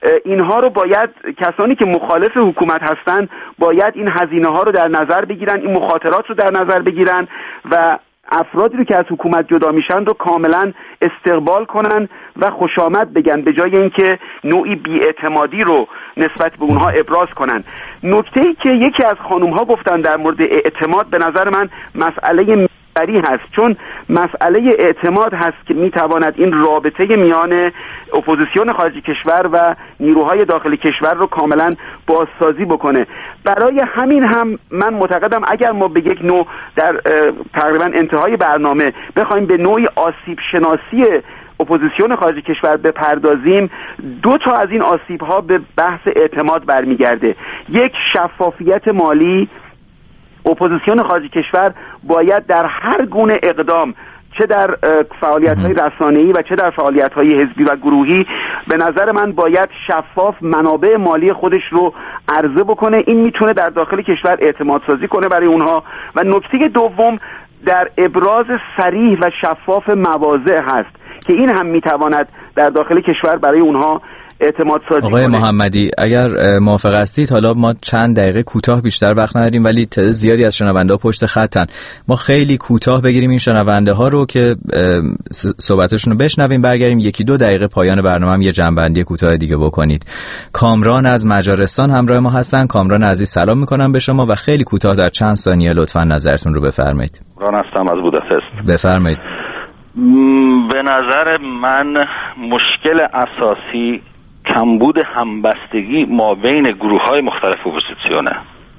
اینها رو باید کسانی که مخالف حکومت هستن باید این هزینه ها رو در نظر بگیرن، این مخاطرات رو در نظر بگیرن و افرادی رو که از حکومت جدا میشن رو کاملا استقبال کنن و خوش آمد بگن، به جای اینکه نوعی بی‌اعتمادی رو نسبت به اونها ابراز کنن. نکته‌ای که یکی از خانم ها گفتن در مورد اعتماد به نظر من مسئله محوری هست، چون مسئله اعتماد هست که میتواند این رابطه میان اپوزیسیون خارج کشور و نیروهای داخل کشور رو کاملا بازسازی بکنه. برای همین هم من معتقدم اگر ما به یک نوع در تقریبا انتهای برنامه بخوایم به نوعی آسیب شناسی اپوزیسیون خارج کشور بپردازیم، دو تا از این آسیب ها به بحث اعتماد برمیگرده. یک، شفافیت مالی. اپوزیسیون خارج کشور باید در هر گونه اقدام، چه در فعالیت‌های رسانه‌ای و چه در فعالیت‌های حزبی و گروهی، به نظر من باید شفاف منابع مالی خودش رو عرضه بکنه. این میتونه در داخل کشور اعتماد سازی کنه برای اونها. و نکته دوم، در ابراز صریح و شفاف مواضع هست که این هم میتواند در داخل کشور برای اونها اعتماد سازی آقای کنه. محمدی، اگر موافق هستید حالا ما چند دقیقه کوتاه، بیشتر وقت نداریم ولی تعداد زیادی از شنونده ها پشت خطن، ما خیلی کوتاه بگیریم این شنونده ها رو که صحبتشون رو بشنویم، برگردیم یکی دو دقیقه پایان برنامه هم یه جنبندی کوتاه دیگه بکنید. کامران از مجارستان همراه ما هستن. کامران عزیز سلام میکنم به شما و خیلی کوتاه در چند ثانیه لطفاً نظرتون رو بفرمایید. کامران هستم از بوداپست. بفرمایید. به نظر من مشکل اساسی کمبود همبستگی ما بین گروه‌های مختلف اپوزیسیونه.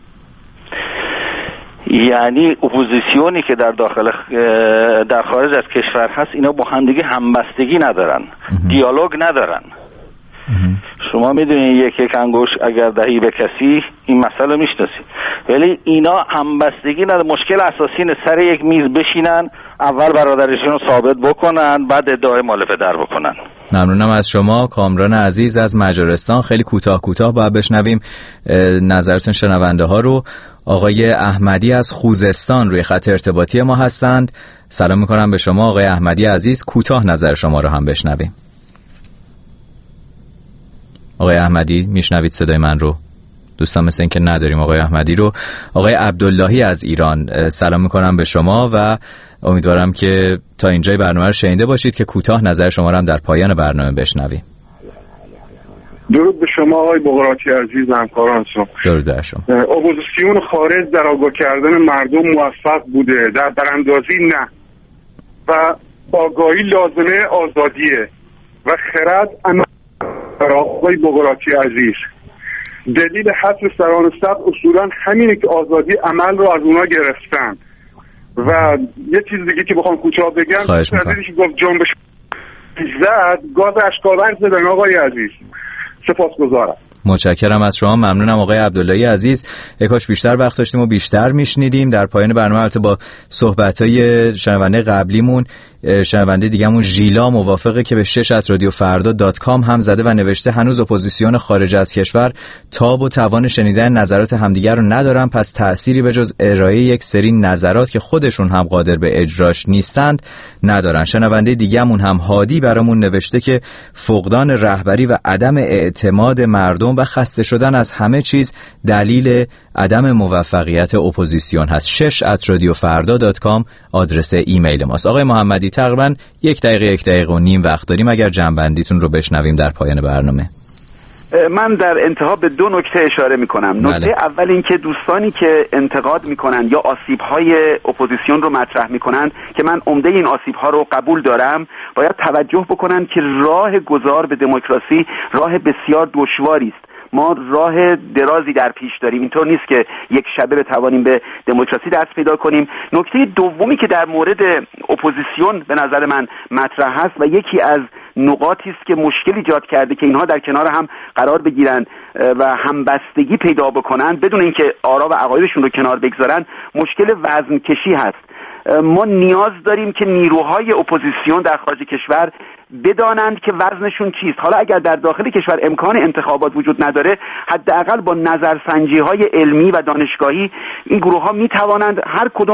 یعنی اپوزیسیونی که در داخل در خارج از کشور هست اینا با همدیگه همبستگی ندارن، دیالوگ ندارن. شما میدونید یک یک انگوش اگر دهی به کسی این مسئله میشناسی، ولی اینا همبستگی ندارن. مشکل اساسی اینه سر یک میز بشینن، اول برادریشون رو ثابت بکنن، بعد ادعای مال پدر بکنن. ممنونم از شما کامران عزیز از مجارستان. خیلی کوتاه کوتاه باید بشنویم نظرتون شنونده ها رو. آقای احمدی از خوزستان روی خط ارتباطی ما هستند. سلام میکنم به شما آقای احمدی عزیز، کوتاه نظر شما رو هم بشنویم. آقای احمدی میشنوید صدای من رو؟ دوستان مثل این که نداریم آقای احمدی رو. آقای عبداللهی از ایران، سلام میکنم به شما و امیدوارم که تا اینجای برنامه رو شنیده باشید که کوتاه نظر شما رو هم در پایان برنامه بشنویم. درود به شما آقای بغراتی عزیز و همکارانتون. درود بر شما. اپوزیسیون خارج در آگاه کردن مردم موفق بوده، در براندازی نه. و آگاهی لازمه آزادیه و خرد عمل. آقای بغراتی عزیز، دلیل حذف سران صف اصولا همینه که آزادی عمل رو از اونا گرفتن. و یه چیز دیگه که بخوام کوتاه بگم، نظریش گفت جنبش زد گاز اشکاور زدن. آقای عزیز سپاسگزارم. متشکرم از شما، ممنونم آقای عبداللهی عزیز. کاش بیشتر وقت داشتیم و بیشتر میشنیدیم. در پایان برنامه البته با صحبت‌های شنونده قبلیمون، شنونده دیگه‌مون ژیلا موافقه که به شش ات رادیو فردا دات کام هم زده و نوشته هنوز اپوزیسیون خارج از کشور تاب و توان شنیدن نظرات همدیگر رو ندارن، پس تأثیری به جز ارائه یک سری نظرات که خودشون هم قادر به اجراش نیستند ندارن. شنونده دیگه‌مون هم هادی برامون نوشته که فقدان رهبری و عدم اعتماد مردم و خسته شدن از همه چیز دلیل عدم موفقیت اپوزیسیون هست. شش ات رادیو فردا دات کام آدرس ایمیل ماست. آقای محمدی تقریبا یک دقیقه یک دقیقه و نیم وقت داریم، اگر جنبندیتون رو بشنویم در پایان برنامه. من در انتها به دو نکته اشاره میکنم. نکته بله. اول این که دوستانی که انتقاد میکنن یا آسیب‌های اپوزیسیون رو مطرح میکنن که من عمده این آسیب‌ها رو قبول دارم، باید توجه بکنن که راه گذار به دموکراسی راه بسیار دشواری است. ما راه درازی در پیش داریم، اینطور نیست که یک شبه بتوانیم به دموکراسی دست پیدا کنیم. نکته دومی که در مورد اپوزیسیون به نظر من مطرح هست و یکی از نقاطی است که مشکل ایجاد کرده که اینها در کنار هم قرار بگیرن و همبستگی پیدا بکنن بدون اینکه آرا و عقایدشون رو کنار بگذارن، مشکل وزن کشی هست. ما نیاز داریم که نیروهای اپوزیسیون در خارج کشور بدانند که وزنشون چیست. حالا اگر در داخل کشور امکان انتخابات وجود نداره، حداقل با نظرسنجی‌های علمی و دانشگاهی این گروه‌ها می‌توانند هر کدوم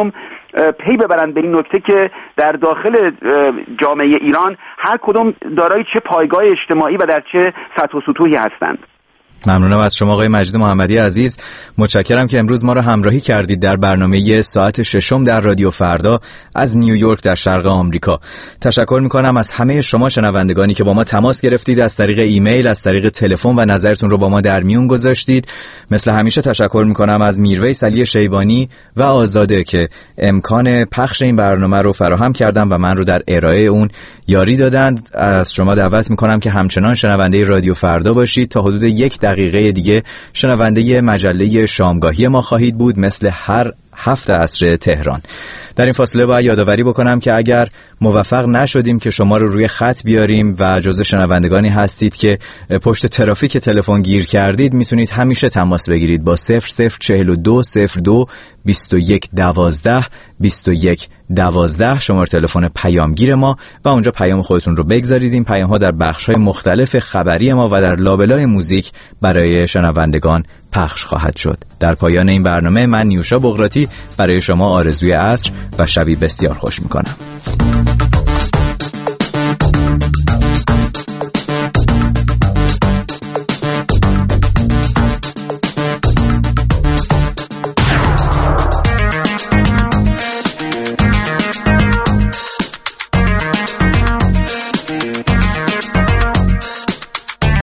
پی ببرن به این نکته که در داخل جامعه ایران هر کدوم دارای چه پایگاه اجتماعی و در چه سطح و سطوحی هستند. ممنونم از شما آقای مجید محمدی عزیز. متشکرم که امروز ما رو همراهی کردید در برنامه ساعت ششم در رادیو فردا از نیویورک در شرق آمریکا. تشکر میکنم از همه شما شنوندگانی که با ما تماس گرفتید از طریق ایمیل، از طریق تلفن و نظرتون رو با ما در میون گذاشتید. مثل همیشه تشکر میکنم از میرویس علی شیبانی و آزاده که امکان پخش این برنامه رو فراهم کردن و من رو در ارائه اون یاری دادند. از شما دعوت میکنم که همچنان شنونده رادیو فردا باشید. تا حدود یک دقیقه دیگه شنونده مجله شامگاهی ما خواهید بود مثل هر هفت عصر تهران. در این فاصله باید یادآوری بکنم که اگر موفق نشدیم که شما رو روی خط بیاریم و جزو شنوندگانی هستید که پشت ترافیک تلفن گیر کردید، میتونید همیشه تماس بگیرید با صفر صفر چهل و دو صفر دو بیست و یک دوازده بیست و یک دوازده شماره تلفن پیامگیر ما و اونجا پیام خودتون رو بگذارید. این پیام ها در بخش های مختلف خبری ما و در لابلای موزیک برای شنوندگان پخش خواهد شد. در پایان این برنامه من نیوشا بغراتی برای شما آرزوی عصر و شبی بسیار خوش میکنم.